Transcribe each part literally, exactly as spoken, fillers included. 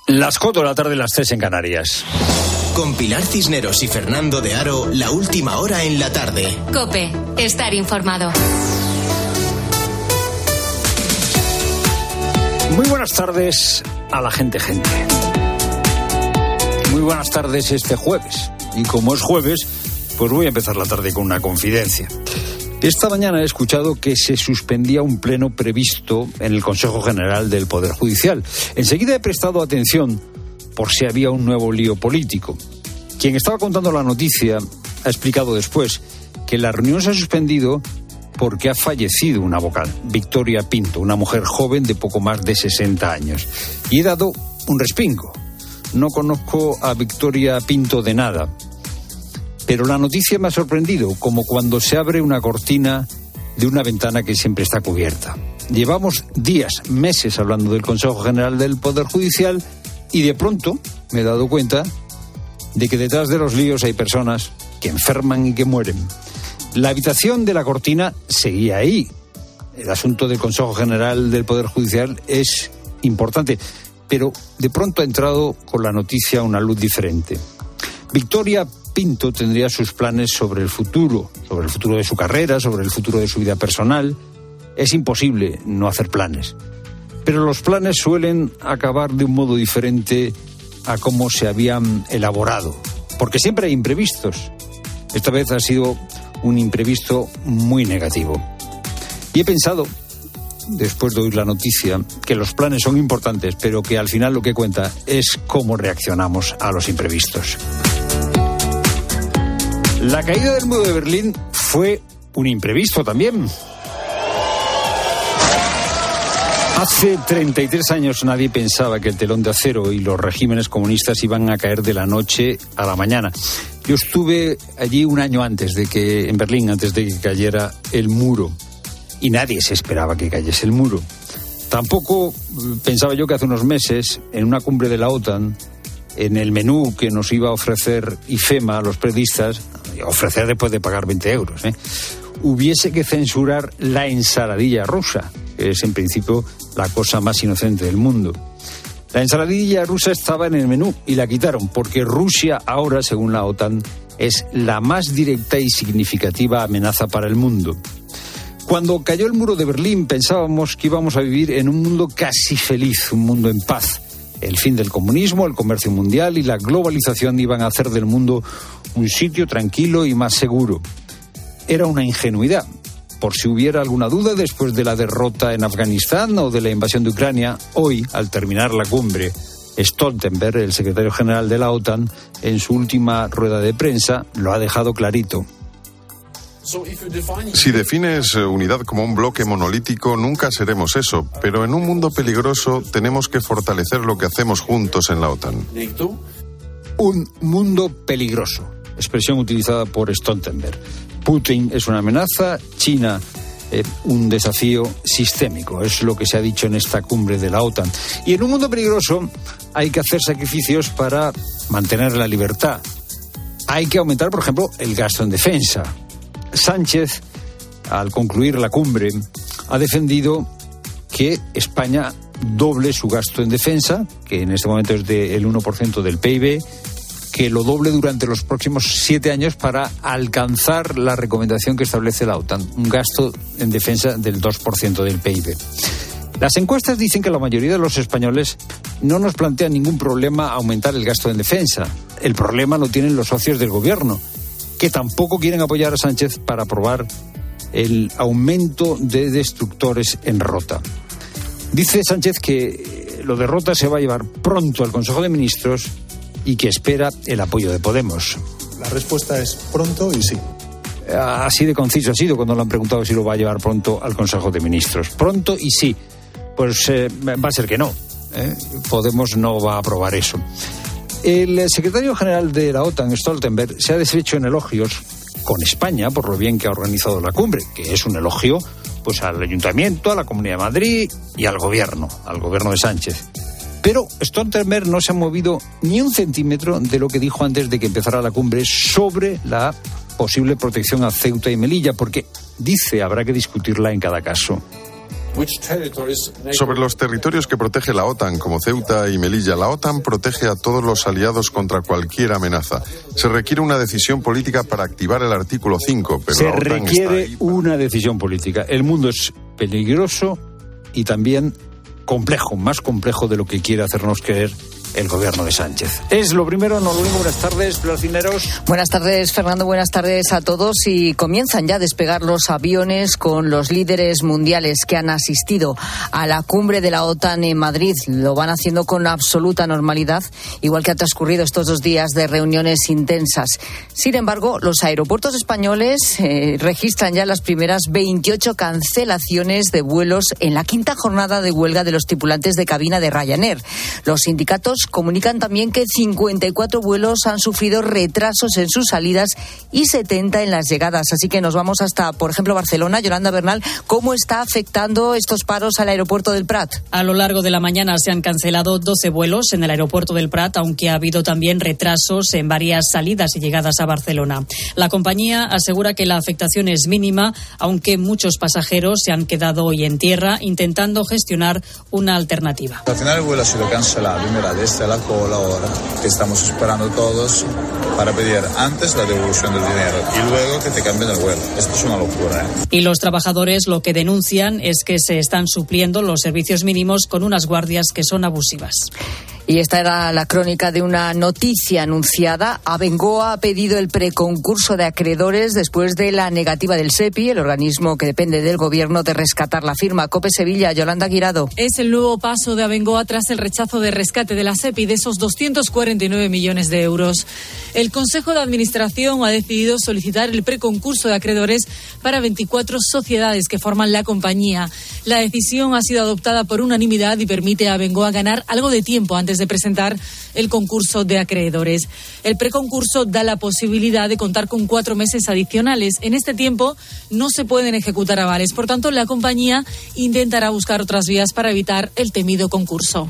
Las cuatro de la tarde, las tres en Canarias. Con Pilar Cisneros y Fernando de Aro, la última hora en la tarde. COPE, estar informado. Muy buenas tardes a la gente, gente. Muy buenas tardes este jueves. Y como es jueves, pues voy a empezar la tarde con una confidencia. Esta mañana he escuchado que se suspendía un pleno previsto en el Consejo General del Poder Judicial. Enseguida he prestado atención por si había un nuevo lío político. Quien estaba contando la noticia ha explicado después que la reunión se ha suspendido porque ha fallecido una vocal, Victoria Pinto, una mujer joven de poco más de sesenta años. Y he dado un respingo. No conozco a Victoria Pinto de nada. Pero la noticia me ha sorprendido, como cuando se abre una cortina de una ventana que siempre está cubierta. Llevamos días, meses hablando del Consejo General del Poder Judicial y de pronto me he dado cuenta de que detrás de los líos hay personas que enferman y que mueren. La habitación de la cortina seguía ahí. El asunto del Consejo General del Poder Judicial es importante, pero de pronto ha entrado con la noticia una luz diferente. Victoria Pinto tendría sus planes sobre el futuro, sobre el futuro de su carrera, sobre el futuro de su vida personal. Es imposible no hacer planes. Pero los planes suelen acabar de un modo diferente a cómo se habían elaborado. Porque siempre hay imprevistos. Esta vez ha sido un imprevisto muy negativo. Y he pensado, después de oír la noticia, que los planes son importantes, pero que al final lo que cuenta es cómo reaccionamos a los imprevistos. La caída del muro de Berlín fue un imprevisto también. Hace treinta y tres años nadie pensaba que el telón de acero y los regímenes comunistas iban a caer de la noche a la mañana. Yo estuve allí un año antes de que, en Berlín, antes de que cayera el muro. Y nadie se esperaba que cayese el muro. Tampoco pensaba yo que hace unos meses, en una cumbre de la OTAN, en el menú que nos iba a ofrecer IFEMA a los periodistas, ofrecer después de pagar veinte euros, ¿eh? hubiese que censurar la ensaladilla rusa, que es en principio la cosa más inocente del mundo. La ensaladilla rusa estaba en el menú y la quitaron porque Rusia ahora, según la OTAN, es la más directa y significativa amenaza para el mundo. Cuando cayó el muro de Berlín pensábamos que íbamos a vivir en un mundo casi feliz, un mundo en paz. El fin del comunismo, el comercio mundial y la globalización iban a hacer del mundo un sitio tranquilo y más seguro. Era una ingenuidad. Por si hubiera alguna duda, después de la derrota en Afganistán o de la invasión de Ucrania, hoy, al terminar la cumbre, Stoltenberg, el secretario general de la OTAN, en su última rueda de prensa, lo ha dejado clarito. Si defines unidad como un bloque monolítico, nunca seremos eso, pero en un mundo peligroso tenemos que fortalecer lo que hacemos juntos en la OTAN. Un mundo peligroso, expresión utilizada por Stoltenberg. Putin es una amenaza, China eh, un desafío sistémico, es lo que se ha dicho en esta cumbre de la OTAN. Y en un mundo peligroso hay que hacer sacrificios para mantener la libertad. Hay que aumentar, por ejemplo, el gasto en defensa. Sánchez, al concluir la cumbre, ha defendido que España doble su gasto en defensa, que en este momento es del uno por ciento del P I B, que lo doble durante los próximos siete años para alcanzar la recomendación que establece la OTAN, un gasto en defensa del dos por ciento del P I B. Las encuestas dicen que la mayoría de los españoles no nos plantean ningún problema aumentar el gasto en defensa. El problema lo tienen los socios del gobierno, que tampoco quieren apoyar a Sánchez para aprobar el aumento de destructores en Rota. Dice Sánchez que lo de Rota se va a llevar pronto al Consejo de Ministros y que espera el apoyo de Podemos. La respuesta es pronto y sí. Así de conciso ha sido cuando le han preguntado si lo va a llevar pronto al Consejo de Ministros. Pronto y sí. Pues eh, va a ser que no. ¿eh? Podemos no va a aprobar eso. El secretario general de la OTAN, Stoltenberg, se ha deshecho en elogios con España por lo bien que ha organizado la cumbre, que es un elogio pues al Ayuntamiento, a la Comunidad de Madrid y al Gobierno, al Gobierno de Sánchez. Pero Stoltenberg no se ha movido ni un centímetro de lo que dijo antes de que empezara la cumbre sobre la posible protección a Ceuta y Melilla, porque dice habrá que discutirla en cada caso. Sobre los territorios que protege la OTAN, como Ceuta y Melilla, la OTAN protege a todos los aliados contra cualquier amenaza. Se requiere una decisión política para activar el artículo cinco, pero Se la OTAN requiere está ahí para... una decisión política. El mundo es peligroso y también complejo, más complejo de lo que quiere hacernos creer el gobierno de Sánchez. Es lo primero, no lo único. Buenas tardes, Pilar Cisneros. Buenas tardes, Fernando. Buenas tardes a todos. Y comienzan ya a despegar los aviones con los líderes mundiales que han asistido a la cumbre de la OTAN en Madrid. Lo van haciendo con absoluta normalidad, igual que ha transcurrido estos dos días de reuniones intensas. Sin embargo, los aeropuertos españoles eh, registran ya las primeras veintiocho cancelaciones de vuelos en la quinta jornada de huelga de los tripulantes de cabina de Ryanair. Los sindicatos comunican también que cincuenta y cuatro vuelos han sufrido retrasos en sus salidas y setenta en las llegadas. Así que nos vamos hasta, por ejemplo, Barcelona. Yolanda Bernal, ¿cómo está afectando estos paros al aeropuerto del Prat? A lo largo de la mañana se han cancelado doce vuelos en el aeropuerto del Prat, aunque ha habido también retrasos en varias salidas y llegadas a Barcelona. La compañía asegura que la afectación es mínima, aunque muchos pasajeros se han quedado hoy en tierra intentando gestionar una alternativa. Al final el vuelo ha sido cancelado y mira, desde la cola ahora que estamos esperando todos para pedir antes la devolución del dinero y luego que te cambien el vuelo. Esto es una locura, ¿eh? Y los trabajadores lo que denuncian es que se están supliendo los servicios mínimos con unas guardias que son abusivas. Y esta era la crónica de una noticia anunciada. Abengoa ha pedido el preconcurso de acreedores después de la negativa del SEPI, el organismo que depende del gobierno, de rescatar la firma. COPE Sevilla, Yolanda Guirado. Es el nuevo paso de Abengoa tras el rechazo de rescate de la SEPI de esos doscientos cuarenta y nueve millones de euros. El Consejo de Administración ha decidido solicitar el preconcurso de acreedores para veinticuatro sociedades que forman la compañía. La decisión ha sido adoptada por unanimidad y permite a Abengoa ganar algo de tiempo antes de presentar el concurso de acreedores. El preconcurso da la posibilidad de contar con cuatro meses adicionales. En este tiempo no se pueden ejecutar avales. Por tanto, la compañía intentará buscar otras vías para evitar el temido concurso.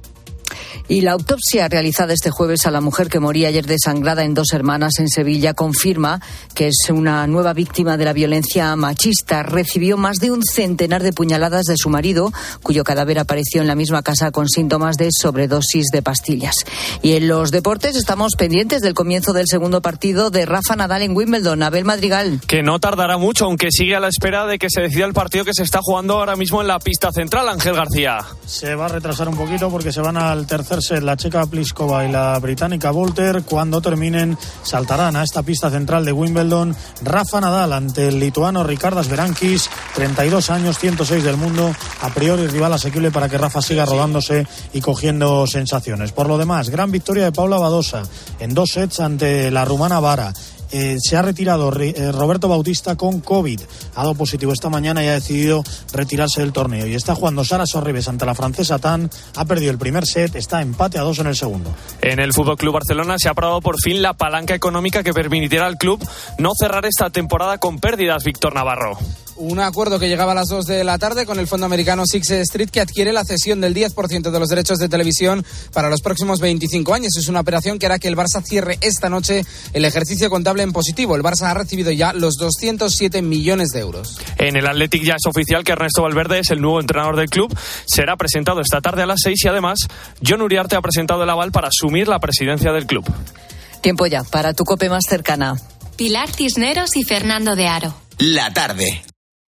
Y la autopsia realizada este jueves a la mujer que moría ayer desangrada en Dos Hermanas en Sevilla confirma que es una nueva víctima de la violencia machista. Recibió más de un centenar de puñaladas de su marido, cuyo cadáver apareció en la misma casa con síntomas de sobredosis de pastillas. Y en los deportes estamos pendientes del comienzo del segundo partido de Rafa Nadal en Wimbledon. Abel Madrigal. Que no tardará mucho, aunque sigue a la espera de que se decida el partido que se está jugando ahora mismo en la pista central. Ángel García. Se va a retrasar un poquito porque se van al tercer set la checa Pliskova y la británica Volter. Cuando terminen saltarán a esta pista central de Wimbledon Rafa Nadal ante el lituano Ricardas Berankis, treinta y dos años, ciento seis del mundo, a priori rival asequible para que Rafa siga rodándose y cogiendo sensaciones. Por lo demás, gran victoria de Paula Badosa en dos sets ante la rumana Vara. Eh, se ha retirado eh, Roberto Bautista con COVID. Ha dado positivo esta mañana y ha decidido retirarse del torneo. Y está jugando Sara Sorribes ante la francesa Tan. Ha perdido el primer set, está empate a dos en el segundo. En el F C Barcelona se ha aprobado por fin la palanca económica que permitirá al club no cerrar esta temporada con pérdidas. Víctor Navarro. Un acuerdo que llegaba a las dos de la tarde con el fondo americano Sixth Street, que adquiere la cesión del diez por ciento de los derechos de televisión para los próximos veinticinco años. Es una operación que hará que el Barça cierre esta noche el ejercicio contable en positivo. El Barça ha recibido ya los doscientos siete millones de euros. En el Athletic ya es oficial que Ernesto Valverde es el nuevo entrenador del club. Será presentado esta tarde a las seis y además Jon Uriarte ha presentado el aval para asumir la presidencia del club. Tiempo ya para tu COPE más cercana. Pilar Cisneros y Fernando de Aro. La tarde.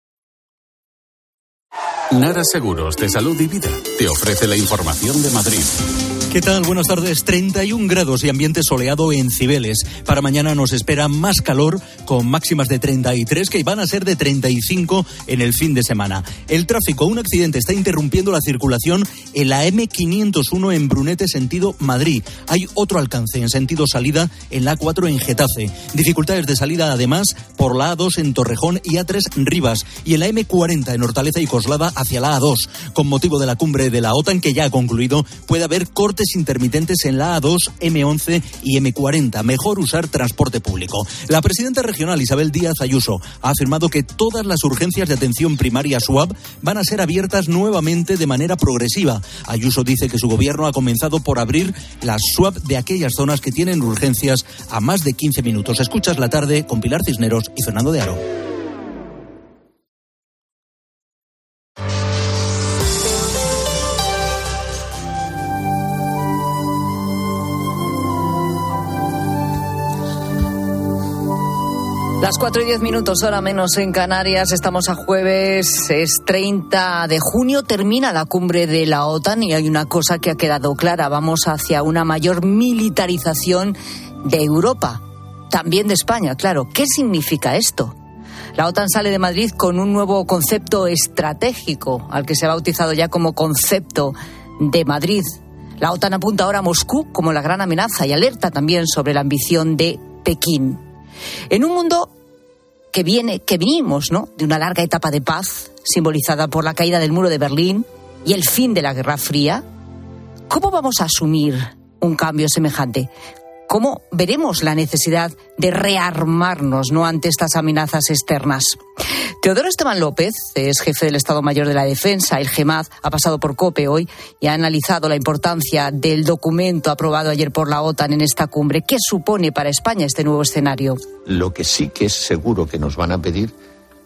Nara Seguros de Salud y Vida te ofrece la información de Madrid. ¿Qué tal? Buenas tardes. treinta y un grados y ambiente soleado en Cibeles. Para mañana nos espera más calor, con máximas de treinta y tres, que van a ser de treinta y cinco en el fin de semana. El tráfico, un accidente está interrumpiendo la circulación en la eme quinientos uno en Brunete, sentido Madrid. Hay otro alcance en sentido salida en la A cuatro en Getafe. Dificultades de salida además por la A dos en Torrejón y A tres Rivas. Y en la eme cuarenta en Hortaleza y Coslada hacia la A dos. Con motivo de la cumbre de la OTAN, que ya ha concluido, puede haber cortes intermitentes en la A dos, eme once y eme cuarenta. Mejor usar transporte público. La presidenta regional Isabel Díaz Ayuso ha afirmado que todas las urgencias de atención primaria S U A B van a ser abiertas nuevamente de manera progresiva. Ayuso dice que su gobierno ha comenzado por abrir las S U A B de aquellas zonas que tienen urgencias a más de quince minutos. Escuchas La Tarde con Pilar Cisneros y Fernando de Aro. Las cuatro y diez minutos, hora menos en Canarias. Estamos a jueves, es treinta de junio, termina la cumbre de la OTAN y hay una cosa que ha quedado clara. Vamos hacia una mayor militarización de Europa, también de España, claro. ¿Qué significa esto? La OTAN sale de Madrid con un nuevo concepto estratégico, al que se ha bautizado ya como concepto de Madrid. La OTAN apunta ahora a Moscú como la gran amenaza y alerta también sobre la ambición de Pekín. En un mundo que viene, que venimos, ¿no?, de una larga etapa de paz, simbolizada por la caída del muro de Berlín y el fin de la Guerra Fría, ¿cómo vamos a asumir un cambio semejante? ¿Cómo veremos la necesidad de rearmarnos, ¿no?, ante estas amenazas externas? Teodoro Esteban López es jefe del Estado Mayor de la Defensa, el GEMAD, ha pasado por COPE hoy y ha analizado la importancia del documento aprobado ayer por la OTAN en esta cumbre. ¿Qué supone para España este nuevo escenario? Lo que sí que es seguro que nos van a pedir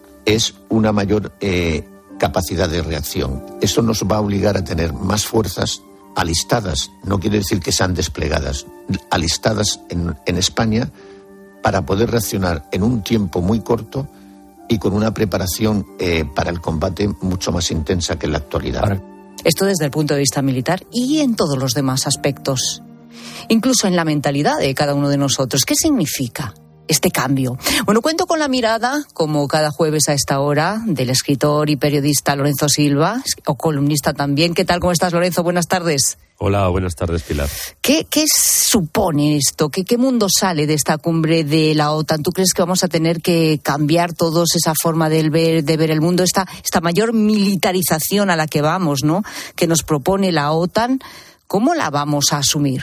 es una mayor eh, capacidad de reacción. Eso nos va a obligar a tener más fuerzas alistadas, no quiere decir que sean desplegadas, alistadas en, en España para poder reaccionar en un tiempo muy corto y con una preparación eh, para el combate mucho más intensa que en la actualidad. Esto desde el punto de vista militar y en todos los demás aspectos, incluso en la mentalidad de cada uno de nosotros. ¿Qué significa este cambio? Bueno, cuento con la mirada, como cada jueves a esta hora, del escritor y periodista Lorenzo Silva, o columnista también. ¿Qué tal? ¿Cómo estás, Lorenzo? Buenas tardes. Hola, buenas tardes, Pilar. ¿Qué, qué supone esto? ¿Qué, ¿Qué mundo sale de esta cumbre de la OTAN? ¿Tú crees que vamos a tener que cambiar todos esa forma de ver, de ver el mundo? Esta, esta mayor militarización a la que vamos, ¿no?, que nos propone la OTAN, ¿cómo la vamos a asumir?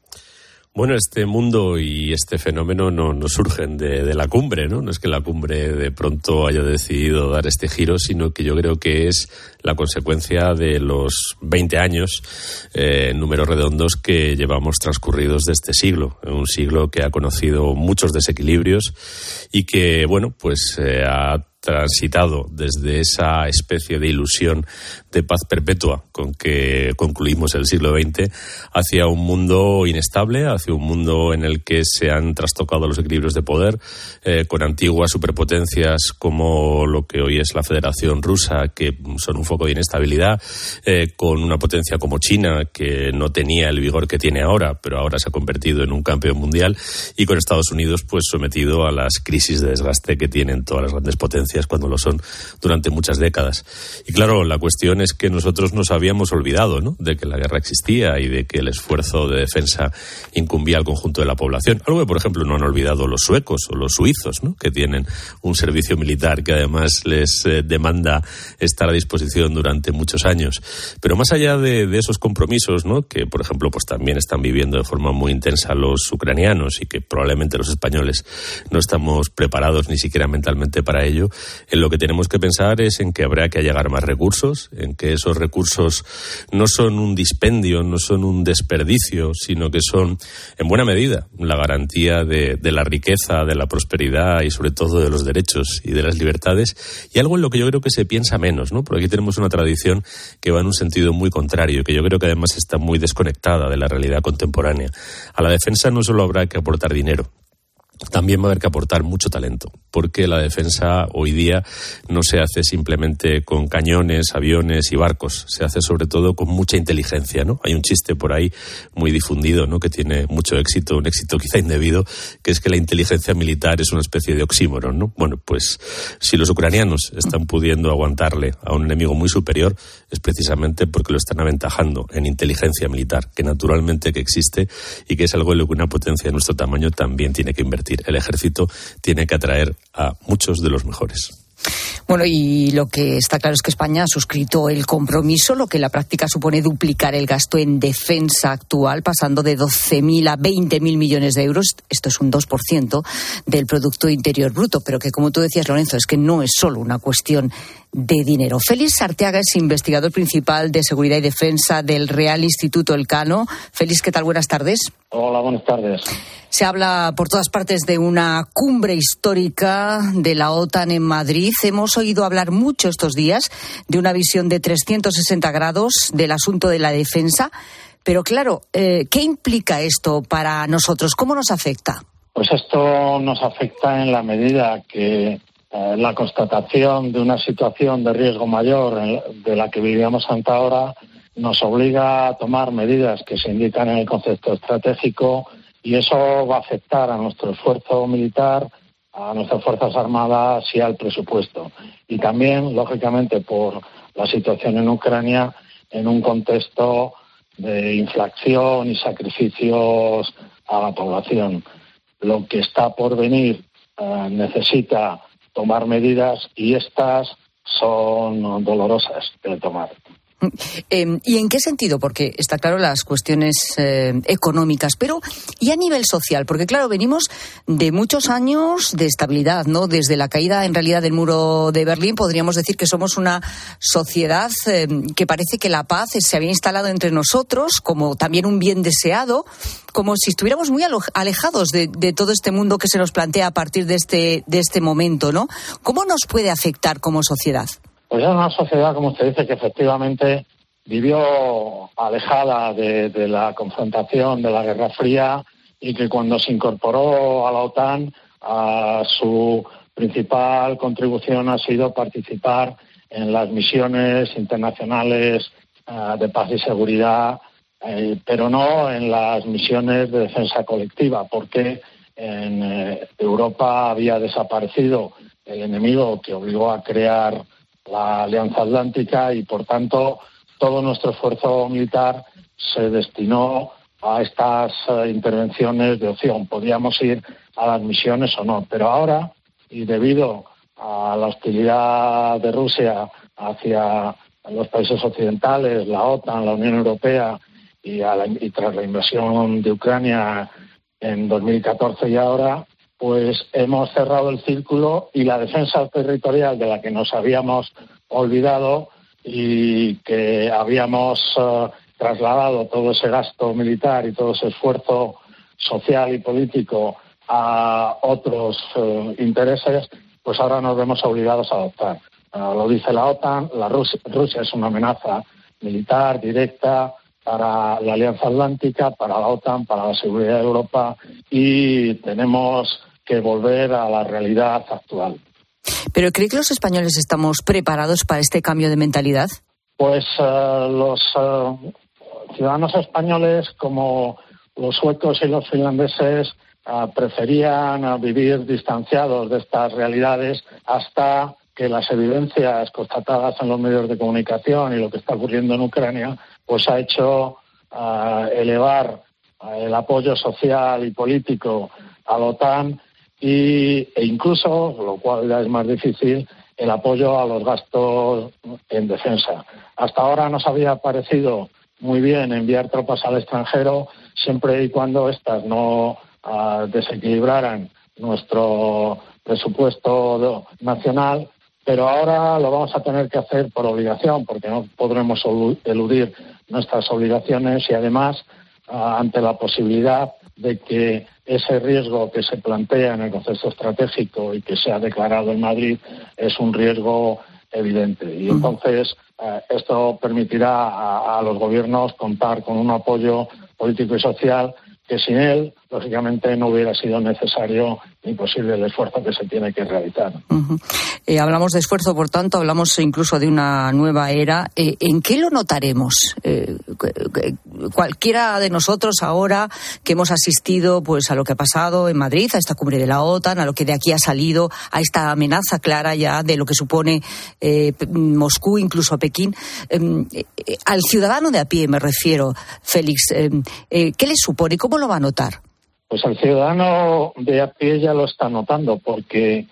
Bueno, este mundo y este fenómeno no, no surgen de, de la cumbre, ¿no? No es que la cumbre de pronto haya decidido dar este giro, sino que yo creo que es la consecuencia de los veinte años, eh, números redondos, que llevamos transcurridos de este siglo. Un siglo que ha conocido muchos desequilibrios y que, bueno, pues eh, ha transitado desde esa especie de ilusión de paz perpetua con que concluimos el siglo veinte hacia un mundo inestable, hacia un mundo en el que se han trastocado los equilibrios de poder, eh, con antiguas superpotencias como lo que hoy es la Federación Rusa, que son un foco de inestabilidad, eh, con una potencia como China, que no tenía el vigor que tiene ahora, pero ahora se ha convertido en un campeón mundial, y con Estados Unidos pues sometido a las crisis de desgaste que tienen todas las grandes potencias cuando lo son durante muchas décadas. Y claro, la cuestión es que nosotros nos habíamos olvidado, ¿no?, de que la guerra existía y de que el esfuerzo de defensa incumbía al conjunto de la población. Algo que, por ejemplo, no han olvidado los suecos o los suizos, ¿no?, que tienen un servicio militar que además les eh, demanda estar a disposición durante muchos años. Pero más allá de, de esos compromisos, ¿no?, que, por ejemplo, pues también están viviendo de forma muy intensa los ucranianos y que probablemente los españoles no estamos preparados ni siquiera mentalmente para ello, en lo que tenemos que pensar es en que habrá que allegar más recursos, en que esos recursos no son un dispendio, no son un desperdicio, sino que son, en buena medida, la garantía de, de la riqueza, de la prosperidad y sobre todo de los derechos y de las libertades, y algo en lo que yo creo que se piensa menos, ¿no? Porque aquí tenemos una tradición que va en un sentido muy contrario, que yo creo que además está muy desconectada de la realidad contemporánea. A la defensa no solo habrá que aportar dinero, también va a haber que aportar mucho talento, porque la defensa hoy día no se hace simplemente con cañones, aviones y barcos, se hace sobre todo con mucha inteligencia, ¿no? Hay un chiste por ahí muy difundido, ¿no?, que tiene mucho éxito, un éxito quizá indebido, que es que la inteligencia militar es una especie de oxímoron, ¿no? Bueno, pues si los ucranianos están pudiendo aguantarle a un enemigo muy superior, es precisamente porque lo están aventajando en inteligencia militar, que naturalmente que existe y que es algo en lo que una potencia de nuestro tamaño también tiene que invertir. El ejército tiene que atraer a muchos de los mejores. Bueno, y lo que está claro es que España ha suscrito el compromiso, lo que en la práctica supone duplicar el gasto en defensa actual, pasando de doce mil a veinte mil millones de euros. Esto es un dos por ciento del Producto Interior Bruto, pero que, como tú decías, Lorenzo, es que no es solo una cuestión de dinero. Félix Arteaga es investigador principal de Seguridad y Defensa del Real Instituto Elcano. Félix, ¿qué tal? Buenas tardes. Hola, buenas tardes. Se habla por todas partes de una cumbre histórica de la OTAN en Madrid. Hemos oído hablar mucho estos días de una visión de trescientos sesenta grados del asunto de la defensa. Pero claro, eh, ¿qué implica esto para nosotros? ¿Cómo nos afecta? Pues esto nos afecta en la medida que eh, la constatación de una situación de riesgo mayor en, de la que vivíamos hasta ahora nos obliga a tomar medidas que se indican en el concepto estratégico, y eso va a afectar a nuestro esfuerzo militar, a nuestras Fuerzas Armadas y al presupuesto. Y también, lógicamente, por la situación en Ucrania, en un contexto de inflación y sacrificios a la población. Lo que está por venir eh, necesita tomar medidas, y estas son dolorosas de tomar. Eh, ¿Y en qué sentido? Porque está claro las cuestiones eh, económicas, pero ¿y a nivel social? Porque claro, venimos de muchos años de estabilidad, ¿no? Desde la caída en realidad del muro de Berlín podríamos decir que somos una sociedad eh, que parece que la paz se había instalado entre nosotros como también un bien deseado, como si estuviéramos muy alejados de, de todo este mundo que se nos plantea a partir de este, de este momento, ¿no? ¿Cómo nos puede afectar como sociedad? Pues es una sociedad, como usted dice, que efectivamente vivió alejada de, de la confrontación, de la Guerra Fría, y que cuando se incorporó a la OTAN, a su principal contribución ha sido participar en las misiones internacionales uh, de paz y seguridad, eh, pero no en las misiones de defensa colectiva, porque en eh, Europa había desaparecido el enemigo que obligó a crear la Alianza Atlántica, y por tanto todo nuestro esfuerzo militar se destinó a estas uh, intervenciones de opción. Podíamos ir a las misiones o no, pero ahora, y debido a la hostilidad de Rusia hacia los países occidentales, la OTAN, la Unión Europea, y, a la, y tras la invasión de Ucrania en dos mil catorce y ahora, pues hemos cerrado el círculo, y la defensa territorial de la que nos habíamos olvidado y que habíamos uh, trasladado todo ese gasto militar y todo ese esfuerzo social y político a otros uh, intereses, pues ahora nos vemos obligados a adoptar. Uh, lo dice la OTAN, la Rusia, Rusia es una amenaza militar directa para la Alianza Atlántica, para la OTAN, para la seguridad de Europa, y tenemos que volver a la realidad actual. ¿Pero cree que los españoles estamos preparados para este cambio de mentalidad? Pues uh, los uh, ciudadanos españoles, como los suecos y los finlandeses, uh, preferían uh, vivir distanciados de estas realidades hasta que las evidencias constatadas en los medios de comunicación y lo que está ocurriendo en Ucrania, pues ha hecho uh, elevar uh, el apoyo social y político a la OTAN, y, e incluso, lo cual ya es más difícil, el apoyo a los gastos en defensa. Hasta ahora nos había parecido muy bien enviar tropas al extranjero, siempre y cuando éstas no uh, desequilibraran nuestro presupuesto nacional, pero ahora lo vamos a tener que hacer por obligación, porque no podremos eludir nuestras obligaciones, y además uh, ante la posibilidad de que ese riesgo que se plantea en el concepto estratégico y que se ha declarado en Madrid es un riesgo evidente. Y entonces eh, esto permitirá a, a los gobiernos contar con un apoyo político y social que sin él, lógicamente, no hubiera sido necesario ni posible el esfuerzo que se tiene que realizar. Uh-huh. Eh, hablamos de esfuerzo, por tanto, hablamos incluso de una nueva era. Eh, ¿En qué lo notaremos? Eh, cualquiera de nosotros ahora que hemos asistido pues a lo que ha pasado en Madrid, a esta cumbre de la OTAN, a lo que de aquí ha salido, a esta amenaza clara ya de lo que supone eh, Moscú, incluso Pekín. Eh, eh, al ciudadano de a pie me refiero, Félix. Eh, eh, ¿Qué le supone? ¿Cómo lo va a notar? Pues el ciudadano de a pie ya lo está notando, porque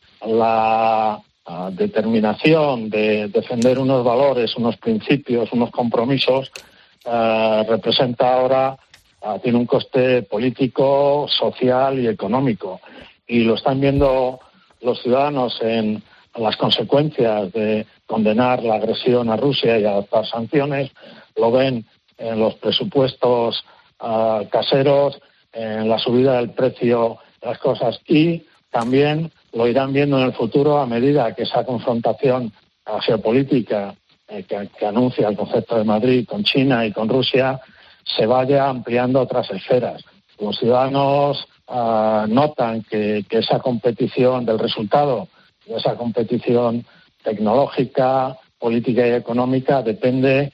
la uh, determinación de defender unos valores, unos principios, unos compromisos, uh, representa ahora, uh, tiene un coste político, social y económico. Y lo están viendo los ciudadanos en las consecuencias de condenar la agresión a Rusia y adoptar sanciones, lo ven en los presupuestos uh, caseros, en la subida del precio de las cosas, y también lo irán viendo en el futuro a medida que esa confrontación geopolítica eh, que, que anuncia el concepto de Madrid con China y con Rusia se vaya ampliando a otras esferas. Los ciudadanos uh, notan que, que esa competición del resultado, de esa competición tecnológica, política y económica, depende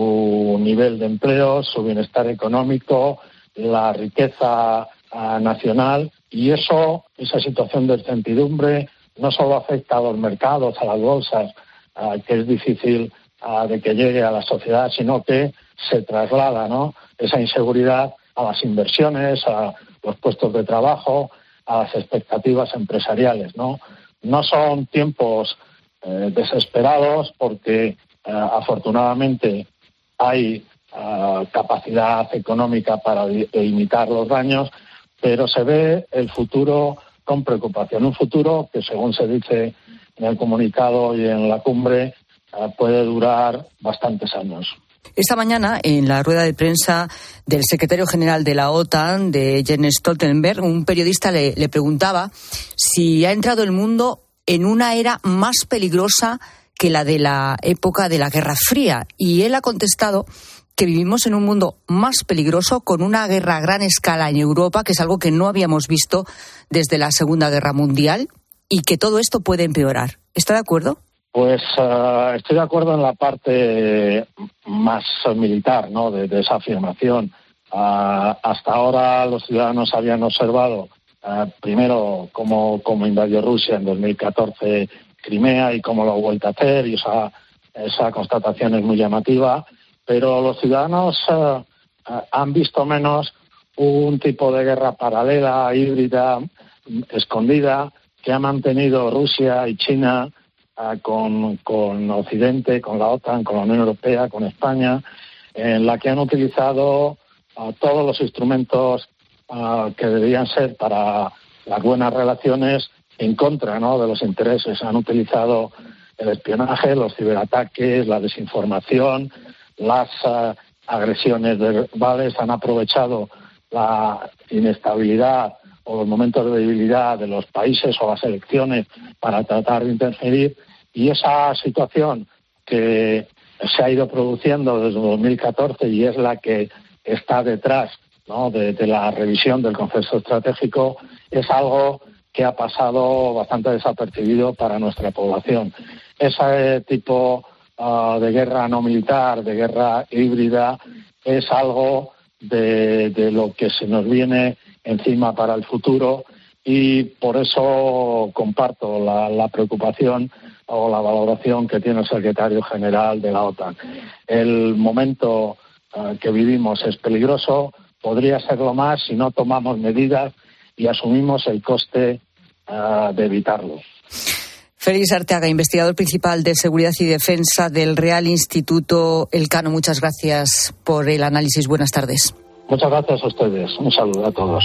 su nivel de empleo, su bienestar económico, la riqueza uh, nacional, y eso, esa situación de incertidumbre, no solo afecta a los mercados, a las bolsas, uh, que es difícil uh, de que llegue a la sociedad, sino que se traslada, ¿no?, esa inseguridad a las inversiones, a los puestos de trabajo, a las expectativas empresariales, ¿no? No son tiempos eh, desesperados porque eh, afortunadamente hay uh, capacidad económica para limitar los daños, pero se ve el futuro con preocupación. Un futuro que, según se dice en el comunicado y en la cumbre, uh, puede durar bastantes años. Esta mañana, en la rueda de prensa del secretario general de la OTAN, de Jens Stoltenberg, un periodista le, le preguntaba si ha entrado el mundo en una era más peligrosa que la de la época de la Guerra Fría. Y él ha contestado que vivimos en un mundo más peligroso, con una guerra a gran escala en Europa, que es algo que no habíamos visto desde la Segunda Guerra Mundial, y que todo esto puede empeorar. ¿Está de acuerdo? Pues uh, estoy de acuerdo en la parte más militar, ¿no?, de, de esa afirmación. Uh, hasta ahora los ciudadanos habían observado uh, primero cómo, cómo invadió Rusia en dos mil catorce Crimea y cómo lo ha vuelto a hacer, y esa, esa constatación es muy llamativa, pero los ciudadanos uh, uh, han visto menos un tipo de guerra paralela, híbrida, escondida, que ha mantenido Rusia y China Con, con Occidente, con la OTAN, con la Unión Europea, con España, en la que han utilizado uh, todos los instrumentos uh, que deberían ser para las buenas relaciones en contra, ¿no?, de los intereses. Han utilizado el espionaje, los ciberataques, la desinformación, las uh, agresiones verbales, han aprovechado la inestabilidad o los momentos de debilidad de los países o las elecciones para tratar de interferir. Y esa situación que se ha ido produciendo desde dos mil catorce y es la que está detrás, ¿no?, de, de la revisión del concepto estratégico, es algo que ha pasado bastante desapercibido para nuestra población. Ese tipo uh, de guerra no militar, de guerra híbrida, es algo de, de lo que se nos viene encima para el futuro, y por eso comparto la, la preocupación o la valoración que tiene el secretario general de la OTAN. El momento uh, que vivimos es peligroso, podría serlo más si no tomamos medidas y asumimos el coste uh, de evitarlo. Félix Arteaga, investigador principal de Seguridad y Defensa del Real Instituto Elcano, muchas gracias por el análisis. Buenas tardes. Muchas gracias a ustedes. Un saludo a todos.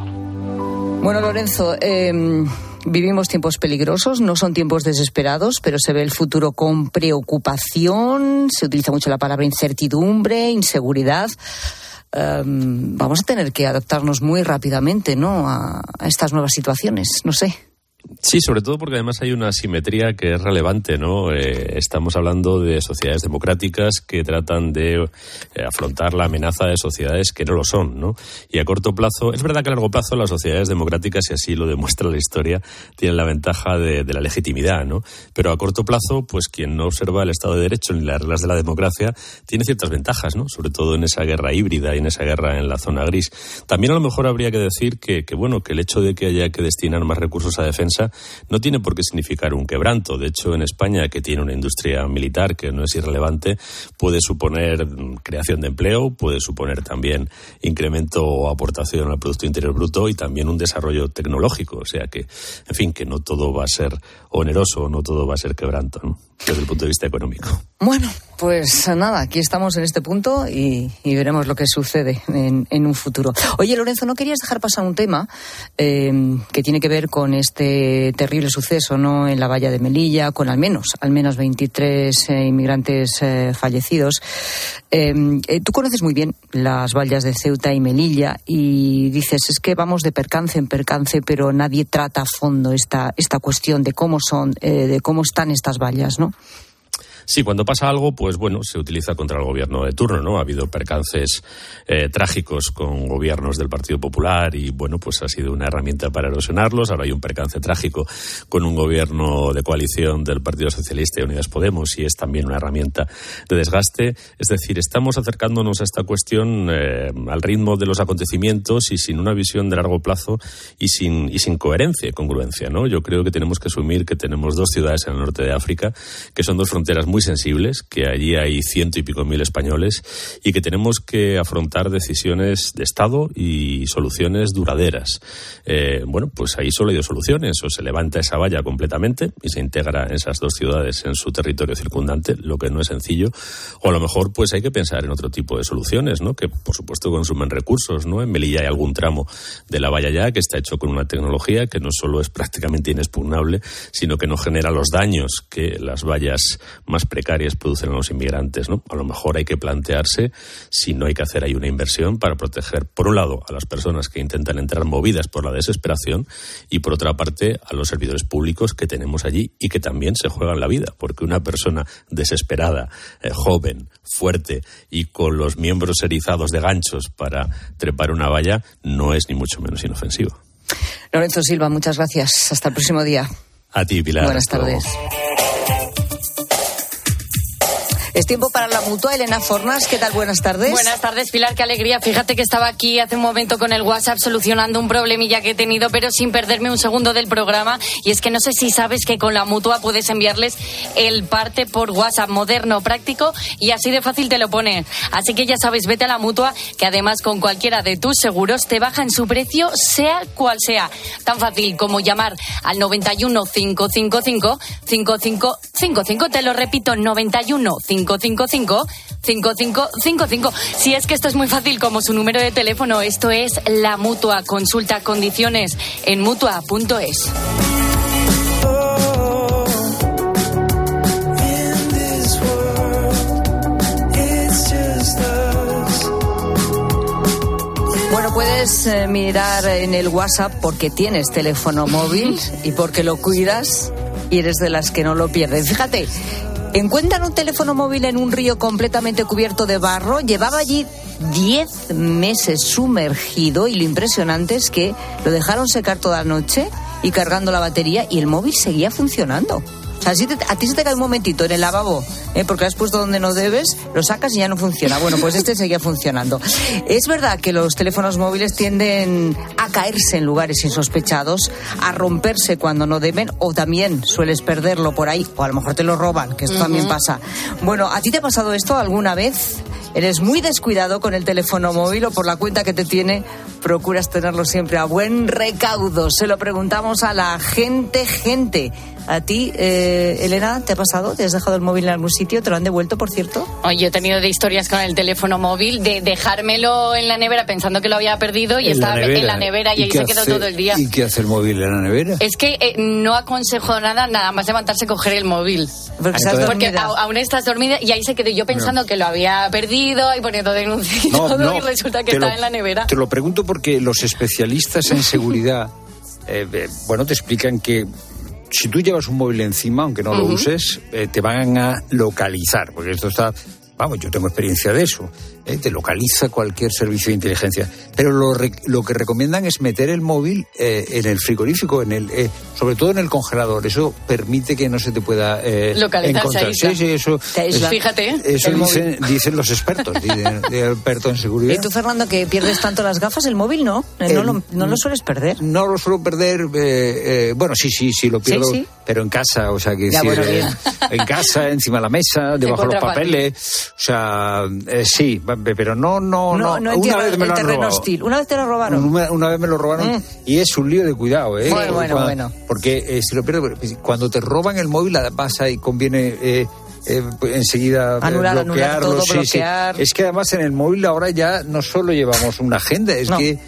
Bueno, Lorenzo, eh, vivimos tiempos peligrosos, no son tiempos desesperados, pero se ve el futuro con preocupación, se utiliza mucho la palabra incertidumbre, inseguridad. Eh, vamos a tener que adaptarnos muy rápidamente, ¿no?, a, a estas nuevas situaciones, no sé. Sí, sobre todo porque además hay una asimetría que es relevante, ¿no? Eh, estamos hablando de sociedades democráticas que tratan de eh, afrontar la amenaza de sociedades que no lo son, ¿no? Y a corto plazo, es verdad que a largo plazo las sociedades democráticas, y así lo demuestra la historia, tienen la ventaja de, de la legitimidad, ¿no? Pero a corto plazo, pues quien no observa el Estado de Derecho ni las reglas de la democracia tiene ciertas ventajas, ¿no? Sobre todo en esa guerra híbrida y en esa guerra en la zona gris. También a lo mejor habría que decir que, que bueno, que el hecho de que haya que destinar más recursos a defensa no tiene por qué significar un quebranto. De hecho, en España, que tiene una industria militar que no es irrelevante, puede suponer creación de empleo, puede suponer también incremento o aportación al Producto Interior Bruto y también un desarrollo tecnológico. O sea que, en fin, que no todo va a ser oneroso, no todo va a ser quebranto, ¿no?, desde el punto de vista económico. Bueno, pues nada, aquí estamos en este punto y, y veremos lo que sucede en, en un futuro. Oye, Lorenzo, ¿no querías dejar pasar un tema eh, que tiene que ver con este terrible suceso, ¿no?, en la valla de Melilla, con al menos, al menos veintitrés eh, inmigrantes eh, fallecidos? Eh, eh, tú conoces muy bien las vallas de Ceuta y Melilla y dices, es que vamos de percance en percance, pero nadie trata a fondo esta, esta cuestión de cómo son, eh, de cómo están estas vallas, ¿no? Sí, cuando pasa algo, pues bueno, se utiliza contra el gobierno de turno, ¿no? Ha habido percances eh, trágicos con gobiernos del Partido Popular y, bueno, pues ha sido una herramienta para erosionarlos. Ahora hay un percance trágico con un gobierno de coalición del Partido Socialista y Unidas Podemos y es también una herramienta de desgaste. Es decir, estamos acercándonos a esta cuestión eh, al ritmo de los acontecimientos y sin una visión de largo plazo y sin, y sin coherencia y congruencia, ¿no? Yo creo que tenemos que asumir que tenemos dos ciudades en el norte de África, que son dos fronteras muy sensibles, que allí hay ciento y pico mil españoles y que tenemos que afrontar decisiones de Estado y soluciones duraderas. Eh, bueno, pues ahí solo hay dos soluciones: o se levanta esa valla completamente y se integra esas dos ciudades en su territorio circundante, lo que no es sencillo, o a lo mejor pues hay que pensar en otro tipo de soluciones, ¿no? Que por supuesto consumen recursos, ¿no? En Melilla hay algún tramo de la valla ya que está hecho con una tecnología que no solo es prácticamente inexpugnable, sino que no genera los daños que las vallas más precarias producen a los inmigrantes, ¿no? A lo mejor hay que plantearse si no hay que hacer ahí una inversión para proteger, por un lado, a las personas que intentan entrar movidas por la desesperación y, por otra parte, a los servidores públicos que tenemos allí y que también se juegan la vida, porque una persona desesperada, eh, joven, fuerte y con los miembros erizados de ganchos para trepar una valla no es ni mucho menos inofensivo. Lorenzo Silva, muchas gracias. Hasta el próximo día. A ti, Pilar. Buenas tardes. Es tiempo para la Mutua. Elena Fornas, ¿qué tal? Buenas tardes. Buenas tardes, Pilar, qué alegría. Fíjate que estaba aquí hace un momento con el WhatsApp solucionando un problemilla que he tenido, pero sin perderme un segundo del programa. Y es que no sé si sabes que con la Mutua puedes enviarles el parte por WhatsApp, moderno, práctico y así de fácil te lo ponen. Así que ya sabes, vete a la Mutua, que además con cualquiera de tus seguros te bajan su precio, sea cual sea. Tan fácil como llamar al noventa y uno, cinco cinco cinco, cinco cinco cinco cinco. Te lo repito, noventa y uno, cinco cinco cinco, cinco cinco cinco cinco. Si es que esto es muy fácil como su número de teléfono, esto es la Mutua. Consulta condiciones en mutua punto es. Bueno, puedes eh, mirar en el WhatsApp porque tienes teléfono móvil y porque lo cuidas y eres de las que no lo pierdes. Fíjate, encuentran un teléfono móvil en un río completamente cubierto de barro. Llevaba allí diez meses sumergido y lo impresionante es que lo dejaron secar toda la noche y cargando la batería y el móvil seguía funcionando. O sea, si te, a ti se te cae un momentito en el lavabo, ¿eh? porque lo has puesto donde no debes, lo sacas y ya no funciona. Bueno, pues este seguía funcionando. Es verdad que los teléfonos móviles tienden a caerse en lugares insospechados, a romperse cuando no deben, o también sueles perderlo por ahí, o a lo mejor te lo roban, que esto uh-huh. también pasa. Bueno, ¿a ti te ha pasado esto alguna vez? ¿Eres muy descuidado con el teléfono móvil o por la cuenta que te tiene procuras tenerlo siempre a buen recaudo? Se lo preguntamos a la gente, gente. ¿A ti, eh, Elena, te ha pasado? ¿Te has dejado el móvil en algún sitio? ¿Te lo han devuelto, por cierto? Oh, yo he tenido de historias con el teléfono móvil, de dejármelo en la nevera pensando que lo había perdido y estaba en la nevera y, y ahí se quedó hace, todo el día. ¿Y qué hace el móvil en la nevera? Es que eh, no aconsejo nada, nada más levantarse y coger el móvil. Porque, Entonces, porque a, aún estás dormida y ahí se quedó yo pensando no. que lo había perdido y poniendo denuncia y no, todo no, y resulta que está lo, en la nevera. Te lo pregunto porque los especialistas en seguridad, eh, eh, bueno, te explican que si tú llevas un móvil encima, aunque no uh-huh. lo uses, eh, te van a localizar, porque esto está... Vamos, yo tengo experiencia de eso. ¿eh? Te localiza cualquier servicio de inteligencia. Pero lo, re, lo que recomiendan es meter el móvil eh, en el frigorífico, en el, eh, sobre todo en el congelador. Eso permite que no se te pueda eh, encontrar. Sí, sí, eso. Es, fíjate. Eso dicen, dicen los expertos, dicen, de expertos en seguridad. ¿Y tú, Fernando, que pierdes tanto las gafas? ¿El móvil no? ¿No, el, lo, no lo sueles perder? No lo suelo perder. Eh, eh, bueno, sí, sí, sí lo pierdo. ¿Sí, sí? Pero en casa, o sea, que ya, decir, bueno, eh, en casa, encima de la mesa, debajo de los papeles. O sea, eh, sí, pero no, no, no. no. no una vez me lo han robado. Hostil. Una vez te lo robaron. Una, una vez me lo robaron mm. y es un lío de cuidado, ¿eh? Bueno, bueno, cuando, bueno. Porque eh, si lo pierdo, cuando te roban el móvil, pasa y conviene eh, eh, enseguida anular, bloquearlo. Anular todo, sí, bloquear. Sí. Es que además en el móvil ahora ya no solo llevamos una agenda, es no. que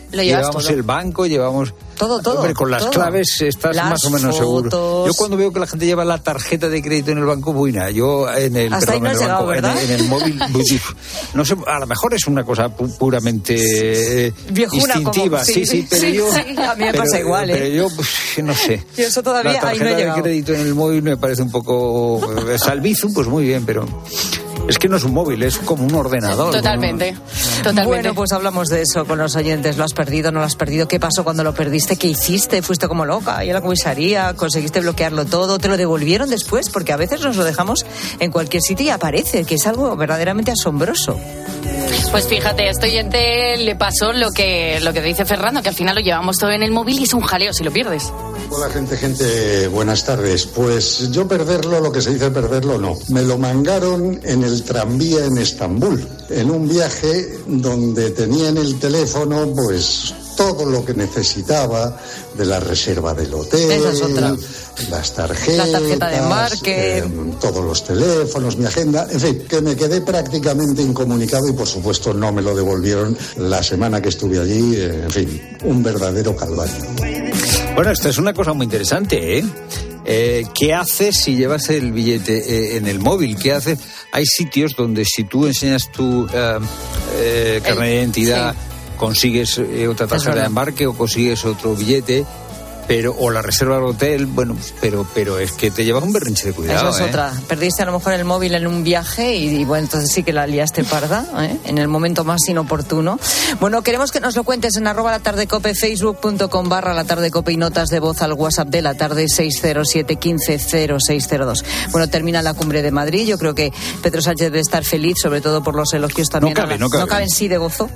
Lo llevas llevamos todo. el banco, llevamos... Todo, todo. Hombre, con las todo. claves estás Las más o menos fotos. seguro. Yo cuando veo que la gente lleva la tarjeta de crédito en el banco, buena. Yo en el, Hasta perdón, ahí no en, has el banco, llegado, en, el, en el móvil, no sé, a lo mejor es una cosa pu- puramente eh, Viejuna, instintiva, como, sí, sí, sí, pero sí, yo... sí, a mí me pero, pasa igual, ¿eh? Pero yo, pues, no sé. Yo eso todavía la ahí no he tarjeta de llegado. crédito en el móvil me parece un poco... Eh, Salvizu, pues muy bien, pero... Es que no es un móvil, es como un ordenador. Totalmente, ¿no? totalmente. Bueno, pues hablamos de eso con los oyentes. ¿Lo has perdido? ¿No lo has perdido? ¿Qué pasó cuando lo perdiste? ¿Qué hiciste? ¿Fuiste como loca? ¿Y a la comisaría? ¿Conseguiste bloquearlo todo? ¿Te lo devolvieron después? Porque a veces nos lo dejamos en cualquier sitio y aparece, que es algo verdaderamente asombroso. Pues fíjate, a este oyente le pasó lo que, lo que dice Fernando, que al final lo llevamos todo en el móvil y es un jaleo si lo pierdes. Hola gente, gente, buenas tardes. Pues yo perderlo, lo que se dice perderlo, no. Me lo mangaron en el tranvía en Estambul, en un viaje donde tenía en el teléfono pues todo lo que necesitaba de la reserva del hotel, Esa es otra. las tarjetas, La tarjeta de embarque. eh, todos los teléfonos, mi agenda, en fin, que me quedé prácticamente incomunicado y por supuesto no me lo devolvieron la semana que estuve allí, eh, en fin, un verdadero calvario. Bueno, esta es una cosa muy interesante, ¿eh? Eh, ¿Qué haces si llevas el billete eh, en el móvil? ¿Qué haces? Hay sitios donde si tú enseñas tu eh, eh, carnet de identidad, sí, consigues eh, otra tarjeta de embarque o consigues otro billete, pero o la reserva del hotel, bueno, pero pero es que te llevas un berrinche de cuidado. Eso es ¿eh? otra. Perdiste a lo mejor el móvil en un viaje y, y bueno, entonces sí que la liaste parda, ¿eh? En el momento más inoportuno. Bueno, queremos que nos lo cuentes en arroba la tarde cope, facebook.com barra la tarde cope y notas de voz al WhatsApp de la tarde seis cero siete uno cinco cero seis cero dos. Bueno, termina la cumbre de Madrid. Yo creo que Pedro Sánchez debe estar feliz, sobre todo por los elogios también. No cabe, la, no cabe. No caben sí de gozo.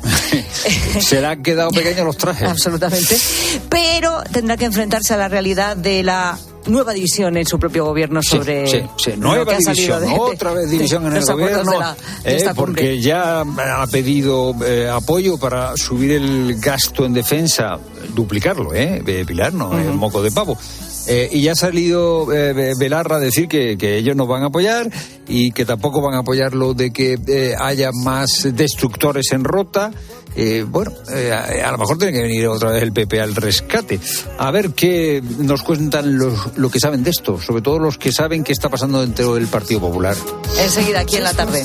Se le han quedado pequeños los trajes. Absolutamente. Pero tendrá que enfrentarse a la realidad de la nueva división en su propio gobierno sobre sí, sí, sí. Nueva división, de, otra vez división de, en el gobierno, de la, de eh, porque ya ha pedido eh, apoyo para subir el gasto en defensa, duplicarlo, ¿eh? Pilar, no, uh-huh. El moco de pavo. Eh, y ya ha salido eh, Belarra a decir que, que ellos no van a apoyar y que tampoco van a apoyar lo de que eh, haya más destructores en Rota. Eh, bueno, eh, a, a lo mejor tiene que venir otra vez el P P al rescate. A ver qué nos cuentan los, lo que saben de esto, sobre todo los que saben qué está pasando dentro del Partido Popular. Enseguida, aquí en la tarde.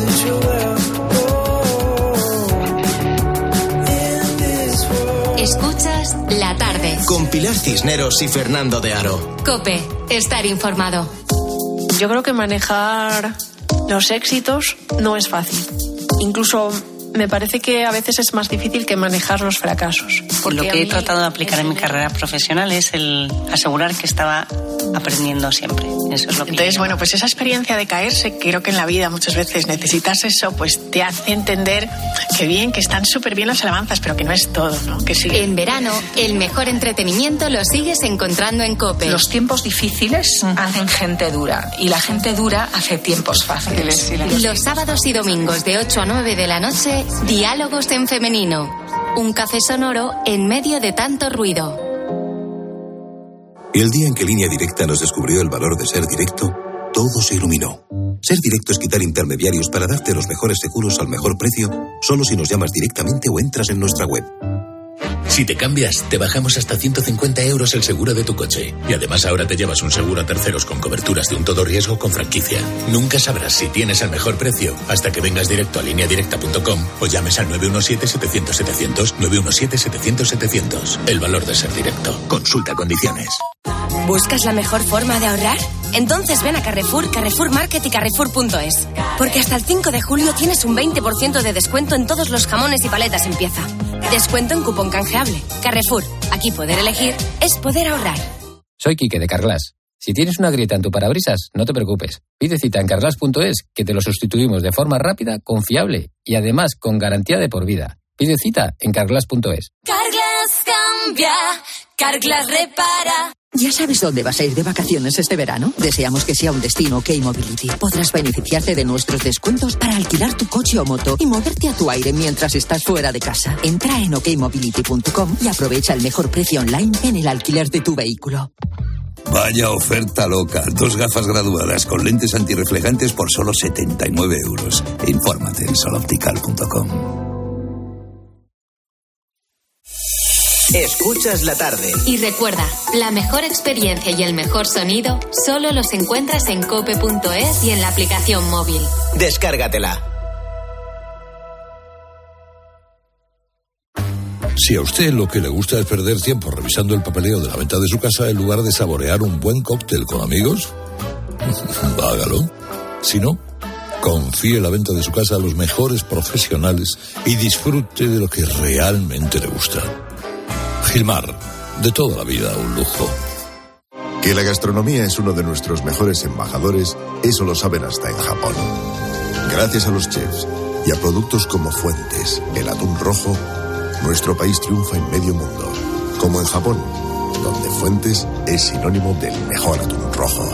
Escuchas La Tarde con Pilar Cisneros y Fernando de Aro. COPE, estar informado. Yo creo que manejar los éxitos no es fácil. Incluso me parece que a veces es más difícil que manejar los fracasos. Lo que he tratado de aplicar en mi carrera profesional es el asegurar que estaba aprendiendo siempre. Eso es lo que Entonces, bueno, pues esa experiencia de caerse, creo que en la vida muchas veces necesitas eso, pues te hace entender que bien, que están súper bien las alabanzas, pero que no es todo, ¿no? Que sí. En verano, el mejor entretenimiento lo sigues encontrando en COPE. Los tiempos difíciles hacen gente dura y la gente dura hace tiempos fáciles. Los sábados y domingos de ocho a nueve de la noche, Diálogos en Femenino. Un café sonoro en medio de tanto ruido. Y el día en que Línea Directa nos descubrió el valor de ser directo, todo se iluminó. Ser directo es quitar intermediarios para darte los mejores seguros al mejor precio, solo si nos llamas directamente o entras en nuestra web. Si te cambias, te bajamos hasta ciento cincuenta euros el seguro de tu coche. Y además ahora te llevas un seguro a terceros con coberturas de un todo riesgo con franquicia. Nunca sabrás si tienes el mejor precio hasta que vengas directo a línea directa punto com o llames al nueve uno siete setecientos setecientos, nueve uno siete setecientos setecientos. El valor de ser directo. Consulta condiciones. ¿Buscas la mejor forma de ahorrar? Entonces ven a Carrefour, Carrefour Market y Carrefour punto es. Porque hasta el cinco de julio tienes un veinte por ciento de descuento en todos los jamones y paletas en pieza. Descuento en cupón canjeable. Carrefour. Aquí poder elegir es poder ahorrar. Soy Quique de Carglass. Si tienes una grieta en tu parabrisas, no te preocupes. Pide cita en carglass punto es que te lo sustituimos de forma rápida, confiable y además con garantía de por vida. Pide cita en carglass punto es. Carglass cambia, Carglass repara. ¿Ya sabes dónde vas a ir de vacaciones este verano? Deseamos que sea un destino K-Mobility. Podrás beneficiarte de nuestros descuentos para alquilar tu coche o moto y moverte a tu aire mientras estás fuera de casa. Entra en ok mobility punto com y aprovecha el mejor precio online en el alquiler de tu vehículo. Vaya oferta loca. Dos gafas graduadas con lentes antirreflejantes por solo setenta y nueve euros. Infórmate en sol optical punto com. Escuchas la tarde. Y recuerda, la mejor experiencia y el mejor sonido solo los encuentras en cope punto es y en la aplicación móvil. Descárgatela. Si a usted lo que le gusta es perder tiempo revisando el papeleo de la venta de su casa en lugar de saborear un buen cóctel con amigos, hágalo. Si no, confíe la venta de su casa a los mejores profesionales y disfrute de lo que realmente le gusta. Gilmar, de toda la vida un lujo. Que la gastronomía es uno de nuestros mejores embajadores, eso lo saben hasta en Japón. Gracias a los chefs y a productos como Fuentes, el atún rojo, nuestro país triunfa en medio mundo, como en Japón, donde Fuentes es sinónimo del mejor atún rojo.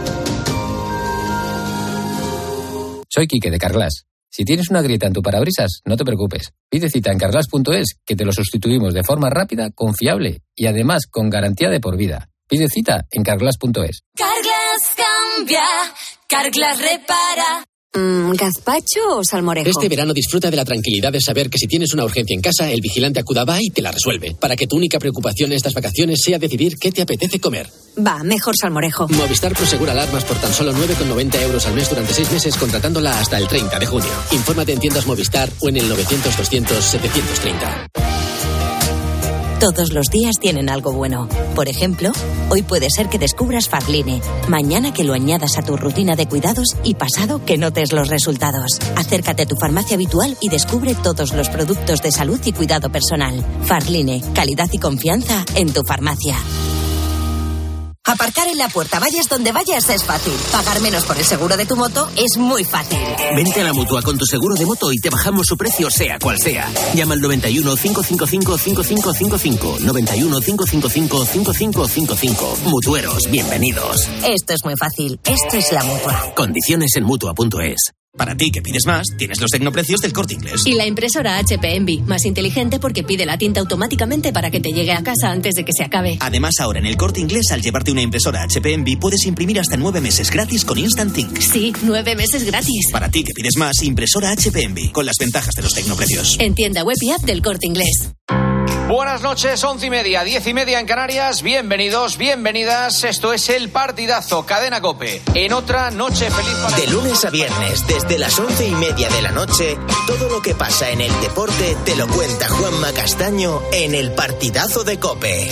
Soy Quique de Carglass. Si tienes una grieta en tu parabrisas, no te preocupes. Pide cita en carglass punto es, que te lo sustituimos de forma rápida, confiable y además con garantía de por vida. Pide cita en carglass punto es. Carglass cambia, Carglass repara. Mm, ¿Gazpacho o salmorejo? Este verano disfruta de la tranquilidad de saber que si tienes una urgencia en casa, el vigilante acuda va y te la resuelve. Para que tu única preocupación en estas vacaciones sea decidir qué te apetece comer. Va, mejor salmorejo. Movistar Prosegura alarmas por tan solo nueve con noventa euros al mes durante seis meses, contratándola hasta el treinta de junio. Infórmate en tiendas Movistar o en el novecientos doscientos setecientos treinta. Todos los días tienen algo bueno. Por ejemplo, hoy puede ser que descubras Farline, mañana que lo añadas a tu rutina de cuidados y pasado que notes los resultados. Acércate a tu farmacia habitual y descubre todos los productos de salud y cuidado personal. Farline, calidad y confianza en tu farmacia. Aparcar en la puerta, vayas donde vayas, es fácil. Pagar menos por el seguro de tu moto es muy fácil. Vente a la Mutua con tu seguro de moto y te bajamos su precio sea cual sea. Llama al noventa y uno, cinco cinco cinco, cinco cinco cinco cinco. noventa y uno, cinco cinco cinco, cinco cinco cinco cinco. Mutueros, bienvenidos. Esto es muy fácil. Esto es la Mutua. Condiciones en mutua punto es. Para ti que pides más, tienes los tecnoprecios del Corte Inglés. Y la impresora H P Envy, más inteligente porque pide la tinta automáticamente para que te llegue a casa antes de que se acabe. Además, ahora en el Corte Inglés, al llevarte una impresora H P Envy, puedes imprimir hasta nueve meses gratis con Instant Ink. Sí, nueve meses gratis. Para ti que pides más, impresora H P Envy, con las ventajas de los tecnoprecios. En tienda web y app del Corte Inglés. Buenas noches, once y media, diez y media en Canarias. Bienvenidos, bienvenidas. Esto es El Partidazo, Cadena COPE. En otra noche feliz para... De lunes a viernes, desde las once y media de la noche, todo lo que pasa en el deporte te lo cuenta Juanma Castaño en El Partidazo de COPE.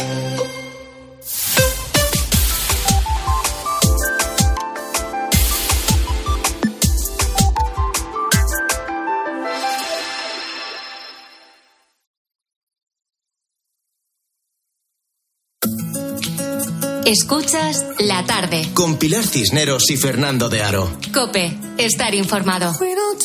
Escuchas La Tarde. Con Pilar Cisneros y Fernando de Aro. COPE, estar informado.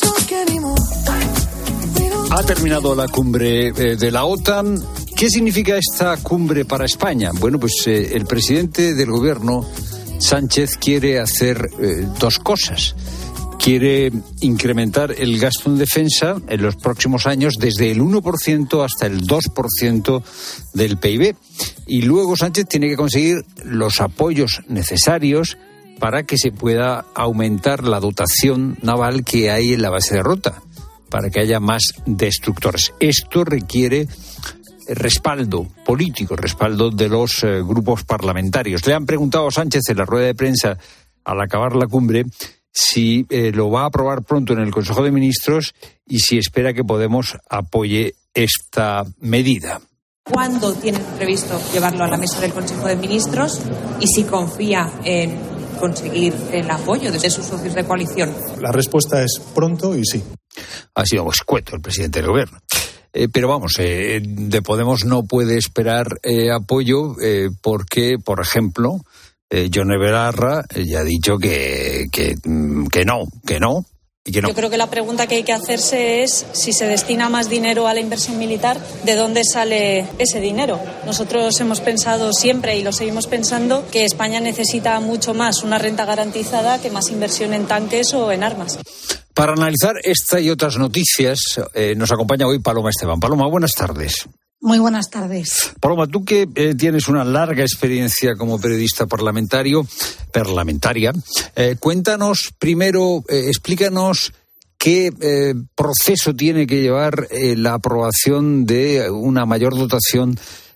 Ha terminado la cumbre eh, de la OTAN. ¿Qué significa esta cumbre para España? Bueno, pues eh, el presidente del gobierno, Sánchez, quiere hacer eh, dos cosas. Quiere incrementar el gasto en defensa en los próximos años desde el uno por ciento hasta el dos por ciento del P I B. Y luego Sánchez tiene que conseguir los apoyos necesarios para que se pueda aumentar la dotación naval que hay en la base de Rota, para que haya más destructores. Esto requiere respaldo político, respaldo de los eh, grupos parlamentarios. Le han preguntado a Sánchez en la rueda de prensa al acabar la cumbre si eh, lo va a aprobar pronto en el Consejo de Ministros y si espera que Podemos apoye esta medida. ¿Cuándo tiene previsto llevarlo a la mesa del Consejo de Ministros y si confía en conseguir el apoyo de sus socios de coalición? La respuesta es pronto y sí. Ha sido escueto el presidente del gobierno. Eh, pero vamos, eh, de Podemos no puede esperar eh, apoyo eh, porque, por ejemplo, eh, Yone Belarra eh, ya ha dicho que, que, que no, que no. Y que no. Yo creo que la pregunta que hay que hacerse es si se destina más dinero a la inversión militar, ¿de dónde sale ese dinero? Nosotros hemos pensado siempre y lo seguimos pensando que España necesita mucho más una renta garantizada que más inversión en tanques o en armas. Para analizar esta y otras noticias eh, nos acompaña hoy Paloma Esteban. Paloma, buenas tardes. Muy buenas tardes. Paloma, tú que eh, tienes una larga experiencia como periodista parlamentario, parlamentaria, eh, cuéntanos primero, eh, explícanos qué eh, proceso tiene que llevar eh, la aprobación de una mayor dotación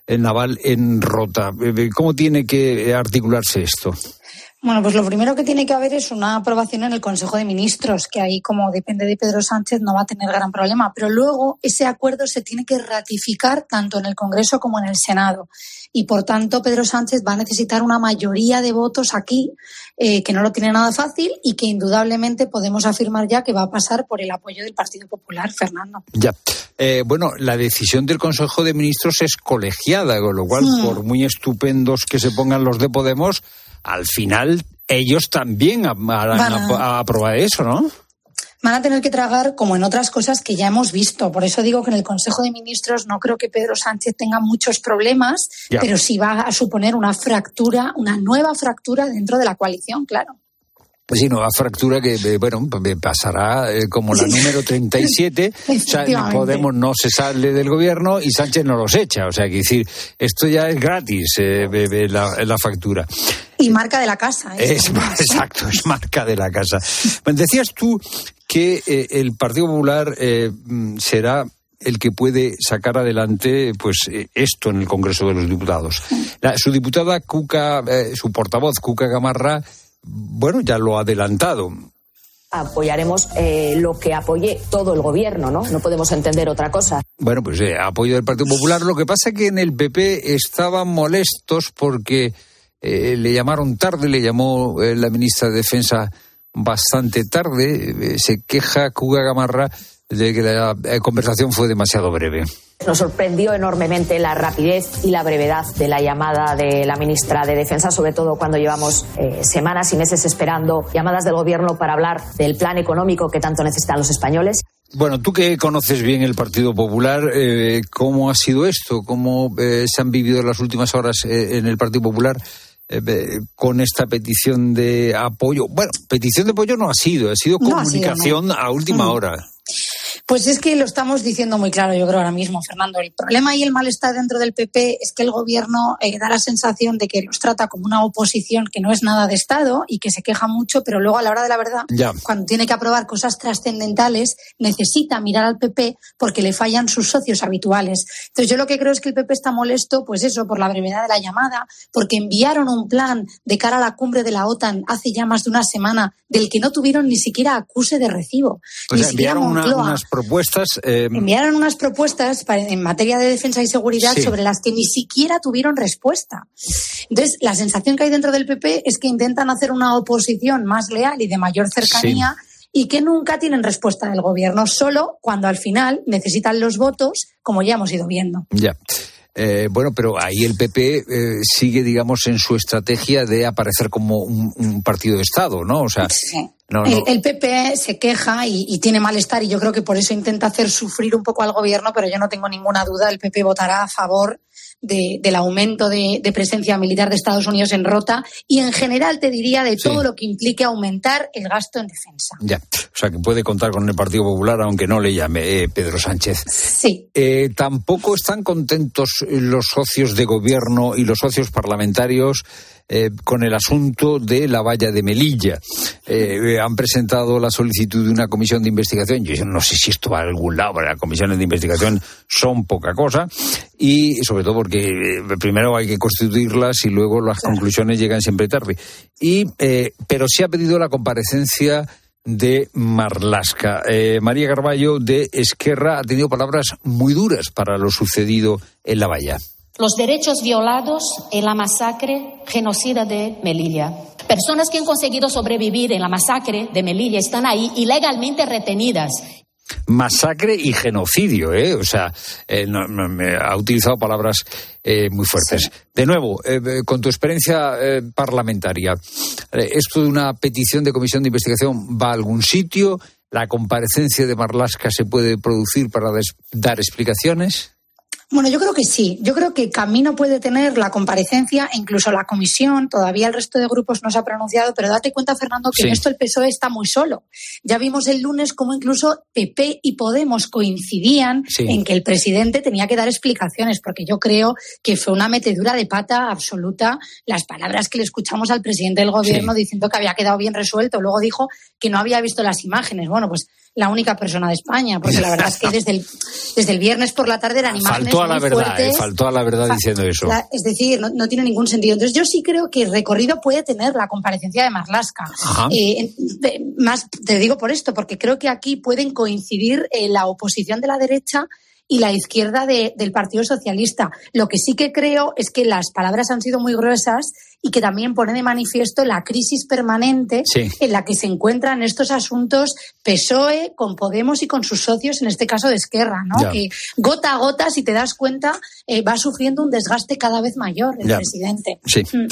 naval en Rota. ¿Cómo tiene que articularse esto? Bueno, pues lo primero que tiene que haber es una aprobación en el Consejo de Ministros, que ahí, como depende de Pedro Sánchez, no va a tener gran problema. Pero luego ese acuerdo se tiene que ratificar tanto en el Congreso como en el Senado. Y, por tanto, Pedro Sánchez va a necesitar una mayoría de votos aquí, eh, que no lo tiene nada fácil y que indudablemente podemos afirmar ya que va a pasar por el apoyo del Partido Popular, Fernando. Ya. Eh, bueno, la decisión del Consejo de Ministros es colegiada, con lo cual, hmm. por muy estupendos que se pongan los de Podemos, al final ellos también harán a, a aprobar eso, ¿no? Van a tener que tragar como en otras cosas que ya hemos visto. Por eso digo que en el Consejo de Ministros no creo que Pedro Sánchez tenga muchos problemas, ya. Pero sí va a suponer una fractura, una nueva fractura dentro de la coalición, claro. Pues sí, nueva fractura que, bueno, pasará eh, como la número treinta y siete. O sea, Podemos no se sale del gobierno y Sánchez no los echa. O sea, que decir, esto ya es gratis, eh, la, la factura. Y marca de la casa. ¿eh? Es, exacto, es marca de la casa. Bueno, decías tú que eh, el Partido Popular eh, será el que puede sacar adelante pues eh, esto en el Congreso de los Diputados. La, su diputada Cuca, eh, su portavoz Cuca Gamarra, bueno, ya lo ha adelantado. Apoyaremos eh, lo que apoye todo el gobierno, ¿no? No podemos entender otra cosa. Bueno, pues eh, apoyo del Partido Popular. Lo que pasa es que en el P P estaban molestos porque eh, le llamaron tarde, le llamó eh, la ministra de Defensa bastante tarde. Eh, se queja Cuca Gamarra de que la eh, conversación fue demasiado breve. Nos sorprendió enormemente la rapidez y la brevedad de la llamada de la ministra de Defensa, sobre todo cuando llevamos eh, semanas y meses esperando llamadas del gobierno para hablar del plan económico que tanto necesitan los españoles. Bueno, tú que conoces bien el Partido Popular, eh, ¿cómo ha sido esto? ¿Cómo eh, se han vivido las últimas horas eh, en el Partido Popular eh, con esta petición de apoyo? Bueno, petición de apoyo no ha sido, ha sido comunicación no ha sido, no. a última mm. hora. Pues es que lo estamos diciendo muy claro, yo creo, ahora mismo, Fernando. El problema y el malestar dentro del P P es que el gobierno eh, da la sensación de que los trata como una oposición que no es nada de Estado y que se queja mucho, pero luego a la hora de la verdad, ya. cuando tiene que aprobar cosas trascendentales, necesita mirar al P P porque le fallan sus socios habituales. Entonces yo lo que creo es que el P P está molesto, pues eso, por la brevedad de la llamada, porque enviaron un plan de cara a la cumbre de la OTAN hace ya más de una semana, del que no tuvieron ni siquiera acuse de recibo. Pues ni siquiera una, unas propuestas. Eh... Enviaron unas propuestas para, en materia de defensa y seguridad sí. sobre las que ni siquiera tuvieron respuesta. Entonces, la sensación que hay dentro del P P es que intentan hacer una oposición más leal y de mayor cercanía sí. y que nunca tienen respuesta del gobierno, solo cuando al final necesitan los votos, como ya hemos ido viendo. Ya. Eh, bueno, pero ahí el P P eh, sigue, digamos, en su estrategia de aparecer como un, un partido de Estado, ¿no? O sea, sí. no, no. El, el P P se queja y, y tiene malestar y yo creo que por eso intenta hacer sufrir un poco al gobierno, pero yo no tengo ninguna duda, el P P votará a favor de, del aumento de, de presencia militar de Estados Unidos en Rota y en general te diría de todo sí. lo que implique aumentar el gasto en defensa. Ya, o sea que puede contar con el Partido Popular aunque no le llame eh, Pedro Sánchez. Sí. Eh, tampoco están contentos los socios de gobierno y los socios parlamentarios Eh, con el asunto de la valla de Melilla. Eh, han presentado la solicitud de una comisión de investigación. Yo no sé si esto va a algún lado, pero las comisiones de investigación son poca cosa y sobre todo porque eh, primero hay que constituirlas y luego las claro. conclusiones llegan siempre tarde. Y eh, pero sí ha pedido la comparecencia de Marlaska. Eh, María Carballo de Esquerra ha tenido palabras muy duras para lo sucedido en la valla. Los derechos violados en la masacre genocida de Melilla. Personas que han conseguido sobrevivir en la masacre de Melilla están ahí ilegalmente retenidas. Masacre y genocidio, ¿eh? O sea, eh, no, no, me ha utilizado palabras eh, muy fuertes. Sí. De nuevo, eh, con tu experiencia eh, parlamentaria, eh, ¿esto de una petición de comisión de investigación va a algún sitio? ¿La comparecencia de Marlaska se puede producir para des- dar explicaciones? Bueno, yo creo que sí. Yo creo que camino puede tener la comparecencia e incluso la comisión. Todavía el resto de grupos no se ha pronunciado, pero date cuenta, Fernando, que sí. en esto el P S O E está muy solo. Ya vimos el lunes cómo incluso P P y Podemos coincidían sí. en que el presidente tenía que dar explicaciones, porque yo creo que fue una metedura de pata absoluta las palabras que le escuchamos al presidente del gobierno sí. diciendo que había quedado bien resuelto. Luego dijo que no había visto las imágenes. Bueno, pues la única persona de España, porque la verdad es que desde el, desde el viernes por la tarde eran imágenes faltó a la muy verdad, fuertes. Eh, faltó a la verdad diciendo eso. La, es decir, no, no tiene ningún sentido. Entonces yo sí creo que el recorrido puede tener la comparecencia de Marlaska. Eh, más te digo por esto, porque creo que aquí pueden coincidir eh, la oposición de la derecha y la izquierda de, del Partido Socialista. Lo que sí que creo es que las palabras han sido muy gruesas y que también pone de manifiesto la crisis permanente sí. en la que se encuentran estos asuntos P S O E con Podemos y con sus socios, en este caso de Esquerra, ¿no? Que gota a gota, si te das cuenta, eh, va sufriendo un desgaste cada vez mayor el ya. presidente. Sí. Mm.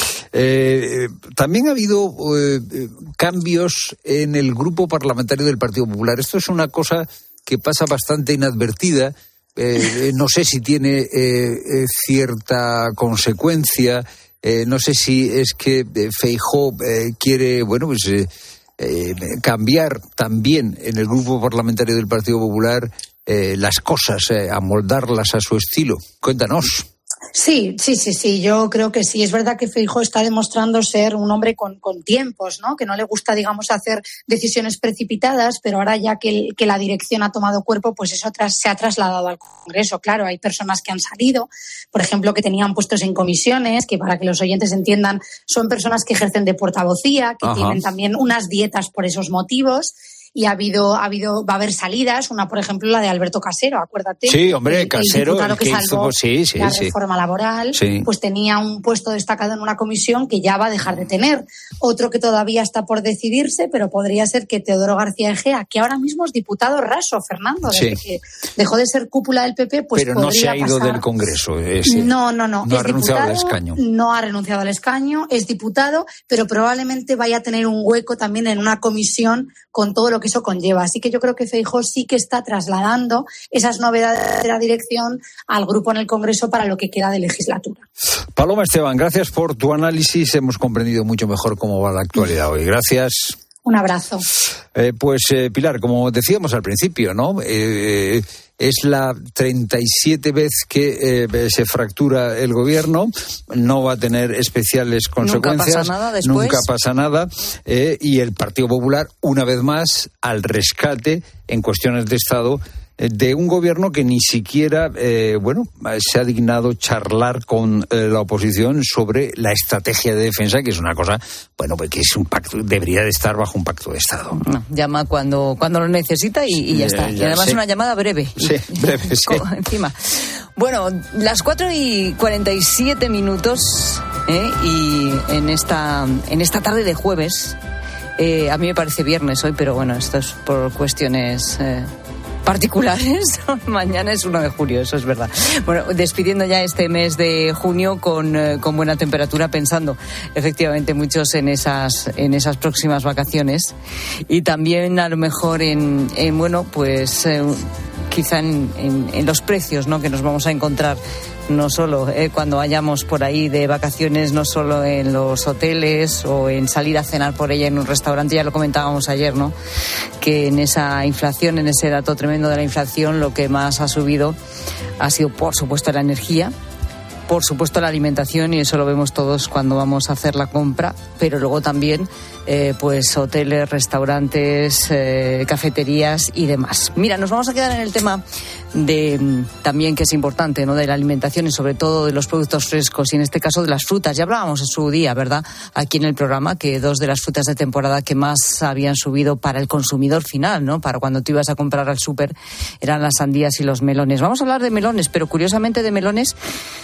Eh, también ha habido eh, cambios en el grupo parlamentario del Partido Popular. Esto es una cosa que pasa bastante inadvertida. Eh, no sé si tiene eh, eh, cierta consecuencia, eh, no sé si es que eh, Feijóo eh, quiere, bueno, pues eh, eh, cambiar también en el grupo parlamentario del Partido Popular eh, las cosas, eh, amoldarlas a su estilo. Cuéntanos. Sí, sí, sí, sí, yo creo que sí. Es verdad que Feijóo está demostrando ser un hombre con, con tiempos, ¿no? Que no le gusta, digamos, hacer decisiones precipitadas, pero ahora ya que, el, que la dirección ha tomado cuerpo, pues eso tras, se ha trasladado al Congreso. Claro, hay personas que han salido, por ejemplo, que tenían puestos en comisiones, que para que los oyentes entiendan, son personas que ejercen de portavocía, que Ajá. tienen también unas dietas por esos motivos. Y ha habido, ha habido, va a haber salidas, una por ejemplo la de Alberto Casero, acuérdate. Sí, hombre, el, Casero, el, el que, que salvó hizo, sí, sí, la sí. reforma laboral, sí. pues tenía un puesto destacado en una comisión que ya va a dejar de tener. Otro que todavía está por decidirse, pero podría ser que Teodoro García Egea, que ahora mismo es diputado raso, Fernando, desde sí. que dejó de ser cúpula del P P, pues pero podría no se ha ido pasar... del Congreso. Ese. No, no, no. No es ha renunciado diputado, al escaño. No ha renunciado al escaño, es diputado, pero probablemente vaya a tener un hueco también en una comisión con todo lo que eso conlleva. Así que yo creo que Feijóo sí que está trasladando esas novedades de la dirección al grupo en el Congreso para lo que queda de legislatura. Paloma Esteban, gracias por tu análisis. Hemos comprendido mucho mejor cómo va la actualidad hoy. Gracias. Un abrazo. Eh, pues, eh, Pilar, como decíamos al principio, ¿no? Eh, es la treinta y siete vez que eh, se fractura el gobierno. No va a tener especiales consecuencias. Nunca pasa nada después. Nunca pasa nada. Eh, y el Partido Popular, una vez más, al rescate en cuestiones de Estado de un gobierno que ni siquiera, eh, bueno, se ha dignado charlar con eh, la oposición sobre la estrategia de defensa, que es una cosa, bueno, pues que es un pacto, debería de estar bajo un pacto de Estado. No, llama cuando cuando lo necesita y, y ya está. Ya, y además sí. una llamada breve. Sí, breve, sí. Encima. Bueno, las cuatro y cuarenta y siete minutos, ¿eh? Y en esta, en esta tarde de jueves, eh, a mí me parece viernes hoy, pero bueno, esto es por cuestiones... Eh, particulares. Mañana es uno de julio, eso es verdad. Bueno, despidiendo ya este mes de junio con, eh, con buena temperatura, pensando efectivamente muchos en esas en esas próximas vacaciones y también a lo mejor en, en bueno, pues eh, quizá en, en, en los precios, ¿no?, que nos vamos a encontrar. No solo eh, cuando vayamos por ahí de vacaciones, no solo en los hoteles o en salir a cenar por ella en un restaurante, ya lo comentábamos ayer, ¿no?, que en esa inflación, en ese dato tremendo de la inflación, lo que más ha subido ha sido, por supuesto, la energía, por supuesto, la alimentación, y eso lo vemos todos cuando vamos a hacer la compra, pero luego también eh, pues hoteles, restaurantes, eh, cafeterías y demás. Mira, nos vamos a quedar en el tema de también, que es importante, ¿no?, de la alimentación y sobre todo de los productos frescos, y en este caso de las frutas. Ya hablábamos en su día, ¿verdad?, aquí en el programa, que dos de las frutas de temporada que más habían subido para el consumidor final, ¿no?, para cuando tú ibas a comprar al súper, eran las sandías y los melones. Vamos a hablar de melones, pero curiosamente de melones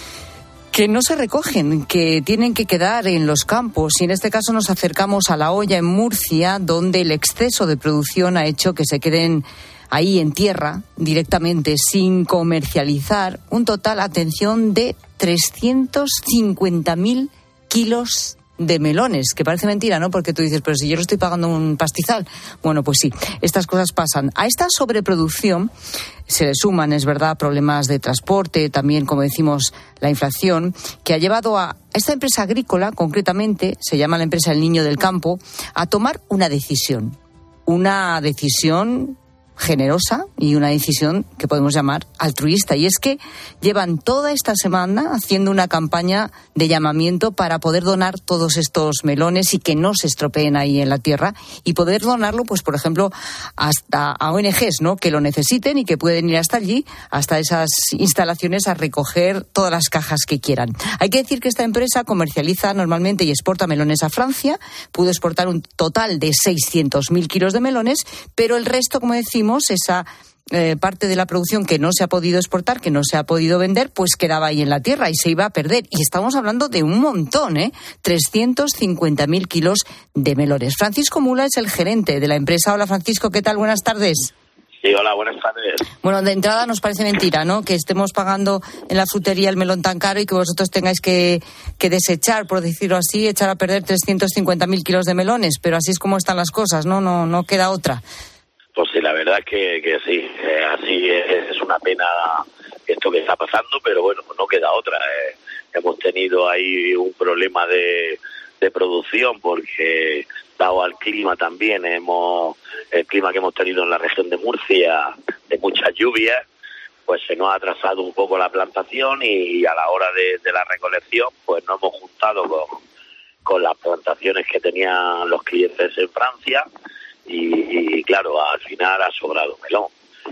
que no se recogen, que tienen que quedar en los campos, y en este caso nos acercamos a La Hoya, en Murcia, donde el exceso de producción ha hecho que se queden ahí en tierra directamente, sin comercializar, un total, atención, de trescientos cincuenta mil kilos de melones, que parece mentira, ¿no?, porque tú dices, pero si yo lo estoy pagando un pastizal. Bueno, pues sí, estas cosas pasan. A esta sobreproducción se le suman, es verdad, problemas de transporte, también, como decimos, la inflación, que ha llevado a esta empresa agrícola, concretamente, se llama la empresa El Niño del Campo, a tomar una decisión. Una decisión generosa y una decisión que podemos llamar altruista. Y es que llevan toda esta semana haciendo una campaña de llamamiento para poder donar todos estos melones y que no se estropeen ahí en la tierra, y poder donarlo, pues por ejemplo, hasta a O N Ges, ¿no?, que lo necesiten y que pueden ir hasta allí, hasta esas instalaciones, a recoger todas las cajas que quieran. Hay que decir que esta empresa comercializa normalmente y exporta melones a Francia. Pudo exportar un total de seiscientos mil kilos de melones, pero el resto, como decimos, esa eh, parte de la producción que no se ha podido exportar, que no se ha podido vender, pues quedaba ahí en la tierra y se iba a perder. Y estamos hablando de un montón, ¿eh? trescientos cincuenta mil kilos de melones. Francisco Mula es el gerente de la empresa. Hola, Francisco, ¿qué tal? Buenas tardes. Sí, hola, buenas tardes. Bueno, de entrada nos parece mentira, ¿no?, que estemos pagando en la frutería el melón tan caro y que vosotros tengáis que, que desechar, por decirlo así, echar a perder trescientos cincuenta mil kilos de melones. Pero así es como están las cosas, ¿no? No, no queda otra. Pues sí, la verdad es que, que sí, eh, así es, es una pena esto que está pasando, pero bueno, pues no queda otra. Eh. Hemos tenido ahí un problema de, de producción porque, dado al clima también, hemos el clima que hemos tenido en la región de Murcia, de muchas lluvias, pues se nos ha atrasado un poco la plantación y a la hora de, de la recolección, pues nos hemos juntado con, con las plantaciones que tenían los clientes en Francia. Y, y claro, al final ha sobrado melón.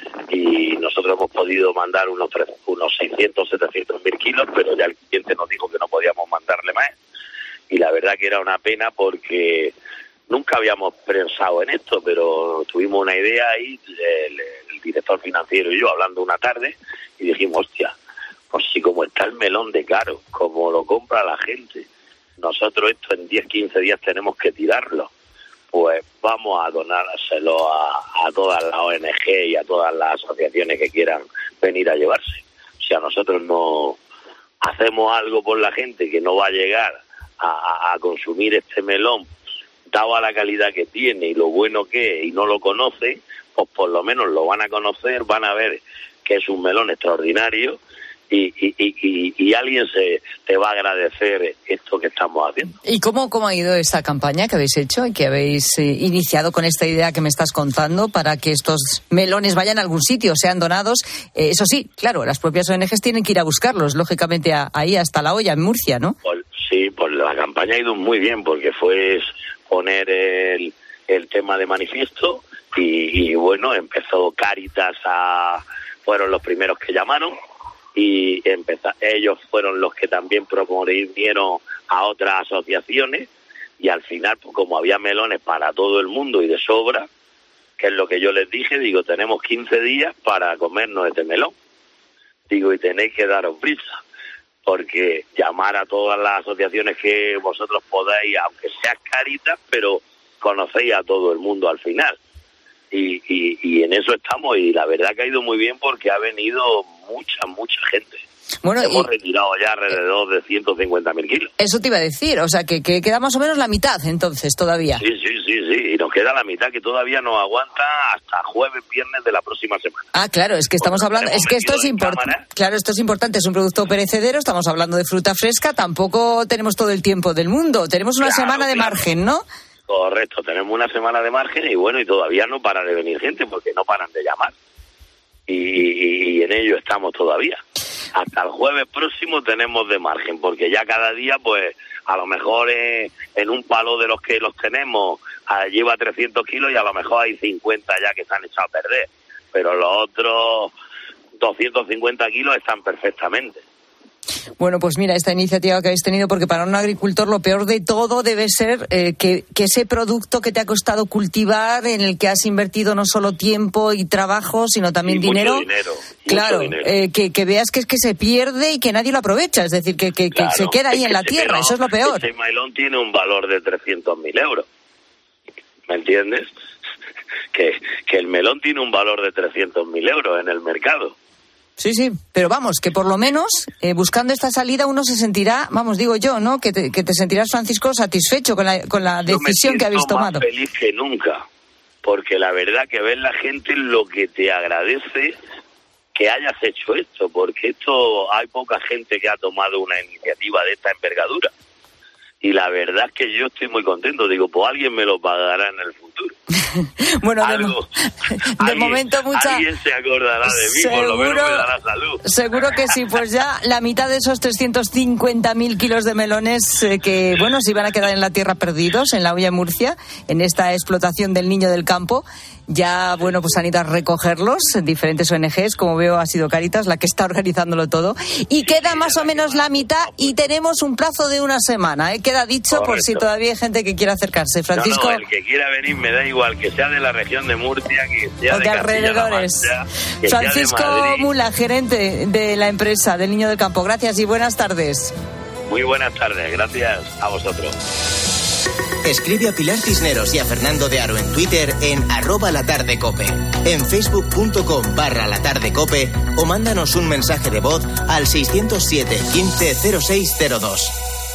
Y nosotros hemos podido mandar unos, unos seiscientos, setecientos mil kilos, pero ya el cliente nos dijo que no podíamos mandarle más. Y la verdad que era una pena porque nunca habíamos pensado en esto, pero tuvimos una idea ahí, el, el director financiero y yo, hablando una tarde, y dijimos, hostia, pues si como está el melón de caro, como lo compra la gente, nosotros esto en diez, quince días tenemos que tirarlo. Pues vamos a donárselo a, a todas las O N Ge y a todas las asociaciones que quieran venir a llevarse. O sea, nosotros no hacemos algo por la gente que no va a llegar a, a, a consumir este melón, dado a la calidad que tiene y lo bueno que es, y no lo conoce, pues por lo menos lo van a conocer, van a ver que es un melón extraordinario. Y, y, y, y alguien se te va a agradecer esto que estamos haciendo. ¿Y cómo, cómo ha ido esta campaña que habéis hecho y que habéis eh, iniciado con esta idea que me estás contando para que estos melones vayan a algún sitio, sean donados? Eh, eso sí, claro, las propias O N Ges tienen que ir a buscarlos, lógicamente a, ahí hasta La Hoya, en Murcia, ¿no? Pues, sí, pues la campaña ha ido muy bien porque fue poner el, el tema de manifiesto y, y bueno, empezó Cáritas a... fueron los primeros que llamaron. Y empezar, ellos fueron los que también promovieron a otras asociaciones y al final, pues como había melones para todo el mundo y de sobra, que es lo que yo les dije, digo, tenemos quince días para comernos este melón. Digo, y tenéis que daros prisa, porque llamar a todas las asociaciones que vosotros podáis, aunque seas Cáritas, pero conocéis a todo el mundo al final. Y, y, y en eso estamos, y la verdad que ha ido muy bien porque ha venido mucha, mucha gente. Bueno, hemos y, retirado ya alrededor de ciento cincuenta mil kilos. Eso te iba a decir, o sea, que, que queda más o menos la mitad entonces todavía. Sí, sí, sí, sí, y nos queda la mitad que todavía nos aguanta hasta jueves, viernes de la próxima semana. Ah, claro, es que estamos hablando, es que esto es importante. Claro, esto es importante, es un producto perecedero, estamos hablando de fruta fresca, tampoco tenemos todo el tiempo del mundo, tenemos una claro, semana de claro. margen, ¿no? Correcto, tenemos una semana de margen y bueno, y todavía no para de venir gente porque no paran de llamar. Y, y, y en ello estamos todavía. Hasta el jueves próximo tenemos de margen, porque ya cada día, pues, a lo mejor eh, en un palo de los que los tenemos eh, lleva trescientos kilos y a lo mejor hay cincuenta ya que se han echado a perder. Pero los otros doscientos cincuenta kilos están perfectamente. Bueno, pues mira, esta iniciativa que habéis tenido, porque para un agricultor lo peor de todo debe ser eh, que, que ese producto que te ha costado cultivar, en el que has invertido no solo tiempo y trabajo, sino también y dinero, mucho dinero, claro, mucho dinero. Eh, que, que veas que es que se pierde y que nadie lo aprovecha, es decir, que, que, claro, que se queda ahí en la tierra, melón, eso es lo peor. Ese melón tiene un valor de trescientos mil euros, ¿me entiendes? que, que el melón tiene un valor de trescientos mil euros en el mercado. Sí, sí, pero vamos, que por lo menos eh, buscando esta salida uno se sentirá, vamos, digo yo, ¿no? Que te, que te sentirás, Francisco, satisfecho con la, con la decisión que habéis tomado. Yo me siento más feliz que nunca, porque la verdad que ver la gente lo que te agradece que hayas hecho esto, porque esto hay poca gente que ha tomado una iniciativa de esta envergadura. Y la verdad es que yo estoy muy contento, digo, pues alguien me lo pagará en el futuro. futuro. Bueno, de, Algo, mo- de alguien, momento mucha... Alguien se acordará de mí, por lo menos me dará salud. Seguro que sí, pues ya la mitad de esos trescientos cincuenta mil kilos de melones eh, que, bueno, se iban a quedar en la tierra perdidos, en la olla de Murcia, en esta explotación del niño del campo, ya, bueno, pues han ido a recogerlos en diferentes O N Ges, como veo ha sido Cáritas la que está organizándolo todo, y queda más o menos la mitad y tenemos un plazo de una semana, ¿eh? Queda dicho. Correcto. Por si todavía hay gente que quiera acercarse. Francisco... No, no, el que quiera venir me da igual, que sea de la región de Murcia, que sea de, de alrededores. Mancha, Francisco Mula, gerente de la empresa del Niño del Campo. Gracias y buenas tardes. Muy buenas tardes, gracias a vosotros. Escribe a Pilar Cisneros y a Fernando de Aro en Twitter en arroba latardecope, en facebook.com barra latardecope o mándanos un mensaje de voz al seiscero siete, quince, cero seis cero dos.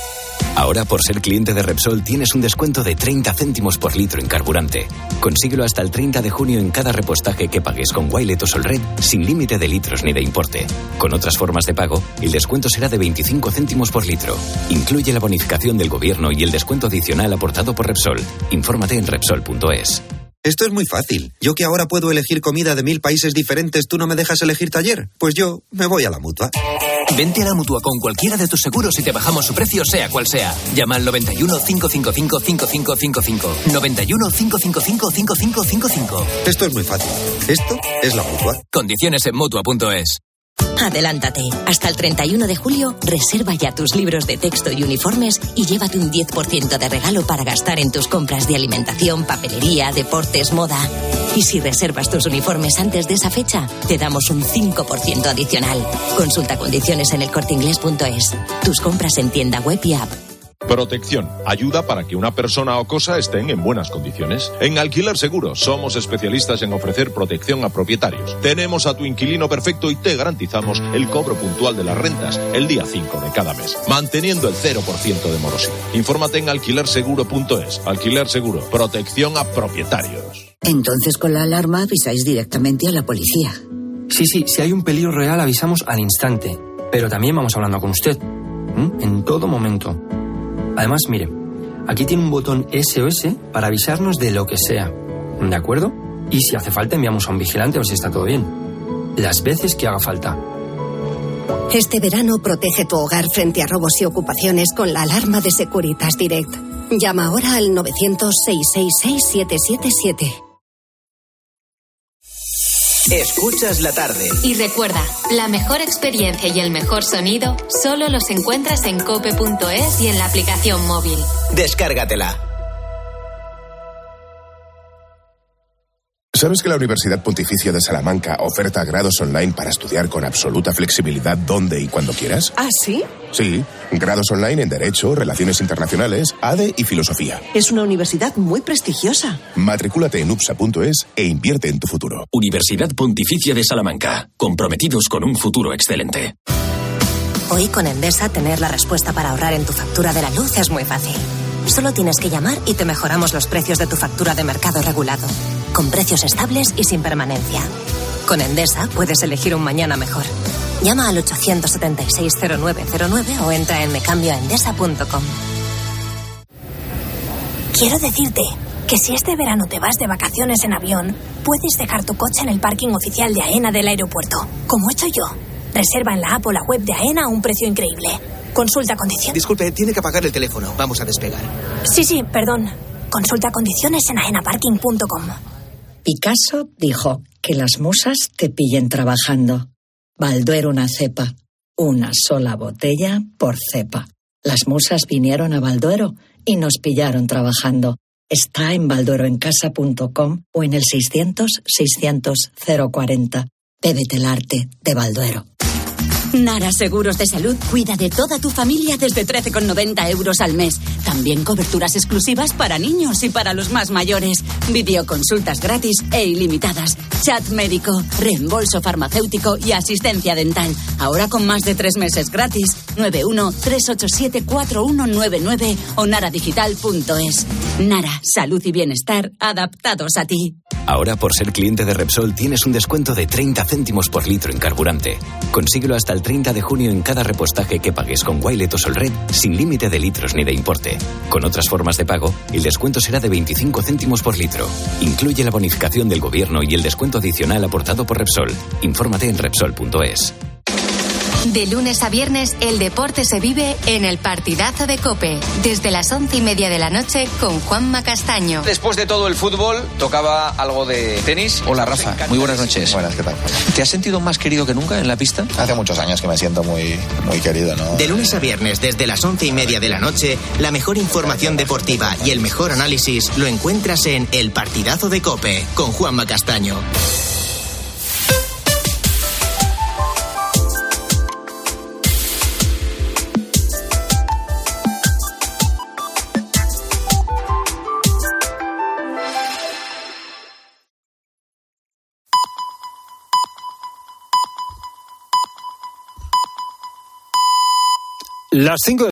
Ahora, por ser cliente de Repsol, tienes un descuento de treinta céntimos por litro en carburante. Consíguelo hasta el treinta de junio en cada repostaje que pagues con Wilet o Solred, sin límite de litros ni de importe. Con otras formas de pago, el descuento será de veinticinco céntimos por litro. Incluye la bonificación del gobierno y el descuento adicional aportado por Repsol. Infórmate en Repsol punto es. Esto es muy fácil. Yo que ahora puedo elegir comida de mil países diferentes, ¿tú no me dejas elegir taller? Pues yo me voy a la Mutua. Vente a la Mutua con cualquiera de tus seguros y te bajamos su precio, sea cual sea. Llama al noventa y uno, cinco cinco cinco, cinco cinco cinco cinco. noventa y uno, cinco cinco cinco, cinco cinco cinco cinco. Esto es muy fácil. Esto es la Mutua. Condiciones en Mutua punto es. Adelántate. Hasta el treinta y uno de julio, reserva ya tus libros de texto y uniformes y llévate un diez por ciento de regalo para gastar en tus compras de alimentación, papelería, deportes, moda. Y si reservas tus uniformes antes de esa fecha, te damos un cinco por ciento adicional. Consulta condiciones en el corte inglés punto es. Tus compras en tienda web y app. Protección. Ayuda para que una persona o cosa estén en buenas condiciones. En Alquiler Seguro somos especialistas en ofrecer protección a propietarios. Tenemos a tu inquilino perfecto y te garantizamos el cobro puntual de las rentas el día cinco de cada mes, manteniendo el cero por ciento de morosidad. Infórmate en alquiler seguro punto es. Alquiler Seguro. Protección a propietarios. Entonces con la alarma avisáis directamente a la policía. Sí, sí, si hay un peligro real avisamos al instante. Pero también vamos hablando con usted. ¿Mm? En todo momento. Además, mire, aquí tiene un botón S O S para avisarnos de lo que sea, ¿de acuerdo? Y si hace falta enviamos a un vigilante a ver si está todo bien. Las veces que haga falta. Este verano protege tu hogar frente a robos y ocupaciones con la alarma de Securitas Direct. Llama ahora al novecientos, seiscientos sesenta y seis, siete siete siete. Escuchas la tarde. Y recuerda, la mejor experiencia y el mejor sonido solo los encuentras en cope punto es y en la aplicación móvil. Descárgatela. ¿Sabes que la Universidad Pontificia de Salamanca oferta grados online para estudiar con absoluta flexibilidad donde y cuando quieras? ¿Ah, sí? Sí, grados online en Derecho, Relaciones Internacionales, A D E y Filosofía. Es una universidad muy prestigiosa. Matricúlate en upsa punto es e invierte en tu futuro. Universidad Pontificia de Salamanca, comprometidos con un futuro excelente. Hoy con Endesa tener la respuesta para ahorrar en tu factura de la luz es muy fácil. Solo tienes que llamar y te mejoramos los precios de tu factura de mercado regulado, con precios estables y sin permanencia. Con Endesa puedes elegir un mañana mejor. Llama al ochocientos setenta y seis, cero nueve cero nueve o entra en mecambioaendesa punto com. Quiero decirte que si este verano te vas de vacaciones en avión, puedes dejar tu coche en el parking oficial de AENA del aeropuerto, como he hecho yo. Reserva en la app o la web de AENA a un precio increíble. Consulta condiciones. Disculpe, tiene que apagar el teléfono. Vamos a despegar. Sí, sí, perdón. Consulta condiciones en aena parking punto com. Picasso dijo que las musas te pillen trabajando. Balduero una cepa. Una sola botella por cepa. Las musas vinieron a Balduero y nos pillaron trabajando. Está en baldueroencasa punto com o en el seiscientos, seiscientos, cero cuarenta. Bébete el arte de Balduero. Nara Seguros de Salud cuida de toda tu familia desde trece con noventa euros al mes. También coberturas exclusivas para niños y para los más mayores. Videoconsultas gratis e ilimitadas. Chat médico, reembolso farmacéutico y asistencia dental. Ahora con más de tres meses gratis. nueve uno, tres ocho siete, cuatro uno nueve nueve o naradigital punto es. Nara, salud y bienestar adaptados a ti. Ahora, por ser cliente de Repsol, tienes un descuento de treinta céntimos por litro en carburante. Consíguelo hasta el treinta de junio en cada repostaje que pagues con Wilet o Solred, sin límite de litros ni de importe. Con otras formas de pago, el descuento será de veinticinco céntimos por litro. Incluye la bonificación del gobierno y el descuento adicional aportado por Repsol. Infórmate en Repsol punto es. De lunes a viernes, el deporte se vive en el Partidazo de COPE, desde las once y media de la noche con Juanma Castaño. Después de todo el fútbol, tocaba algo de tenis. Hola, Rafa. Muy buenas noches. Buenas, ¿qué tal? ¿Te has sentido más querido que nunca en la pista? Hace muchos años que me siento muy, muy querido, ¿no? De lunes a viernes, desde las once y media de la noche, la mejor información deportiva y el mejor análisis lo encuentras en El Partidazo de COPE, con Juanma Castaño. Las cinco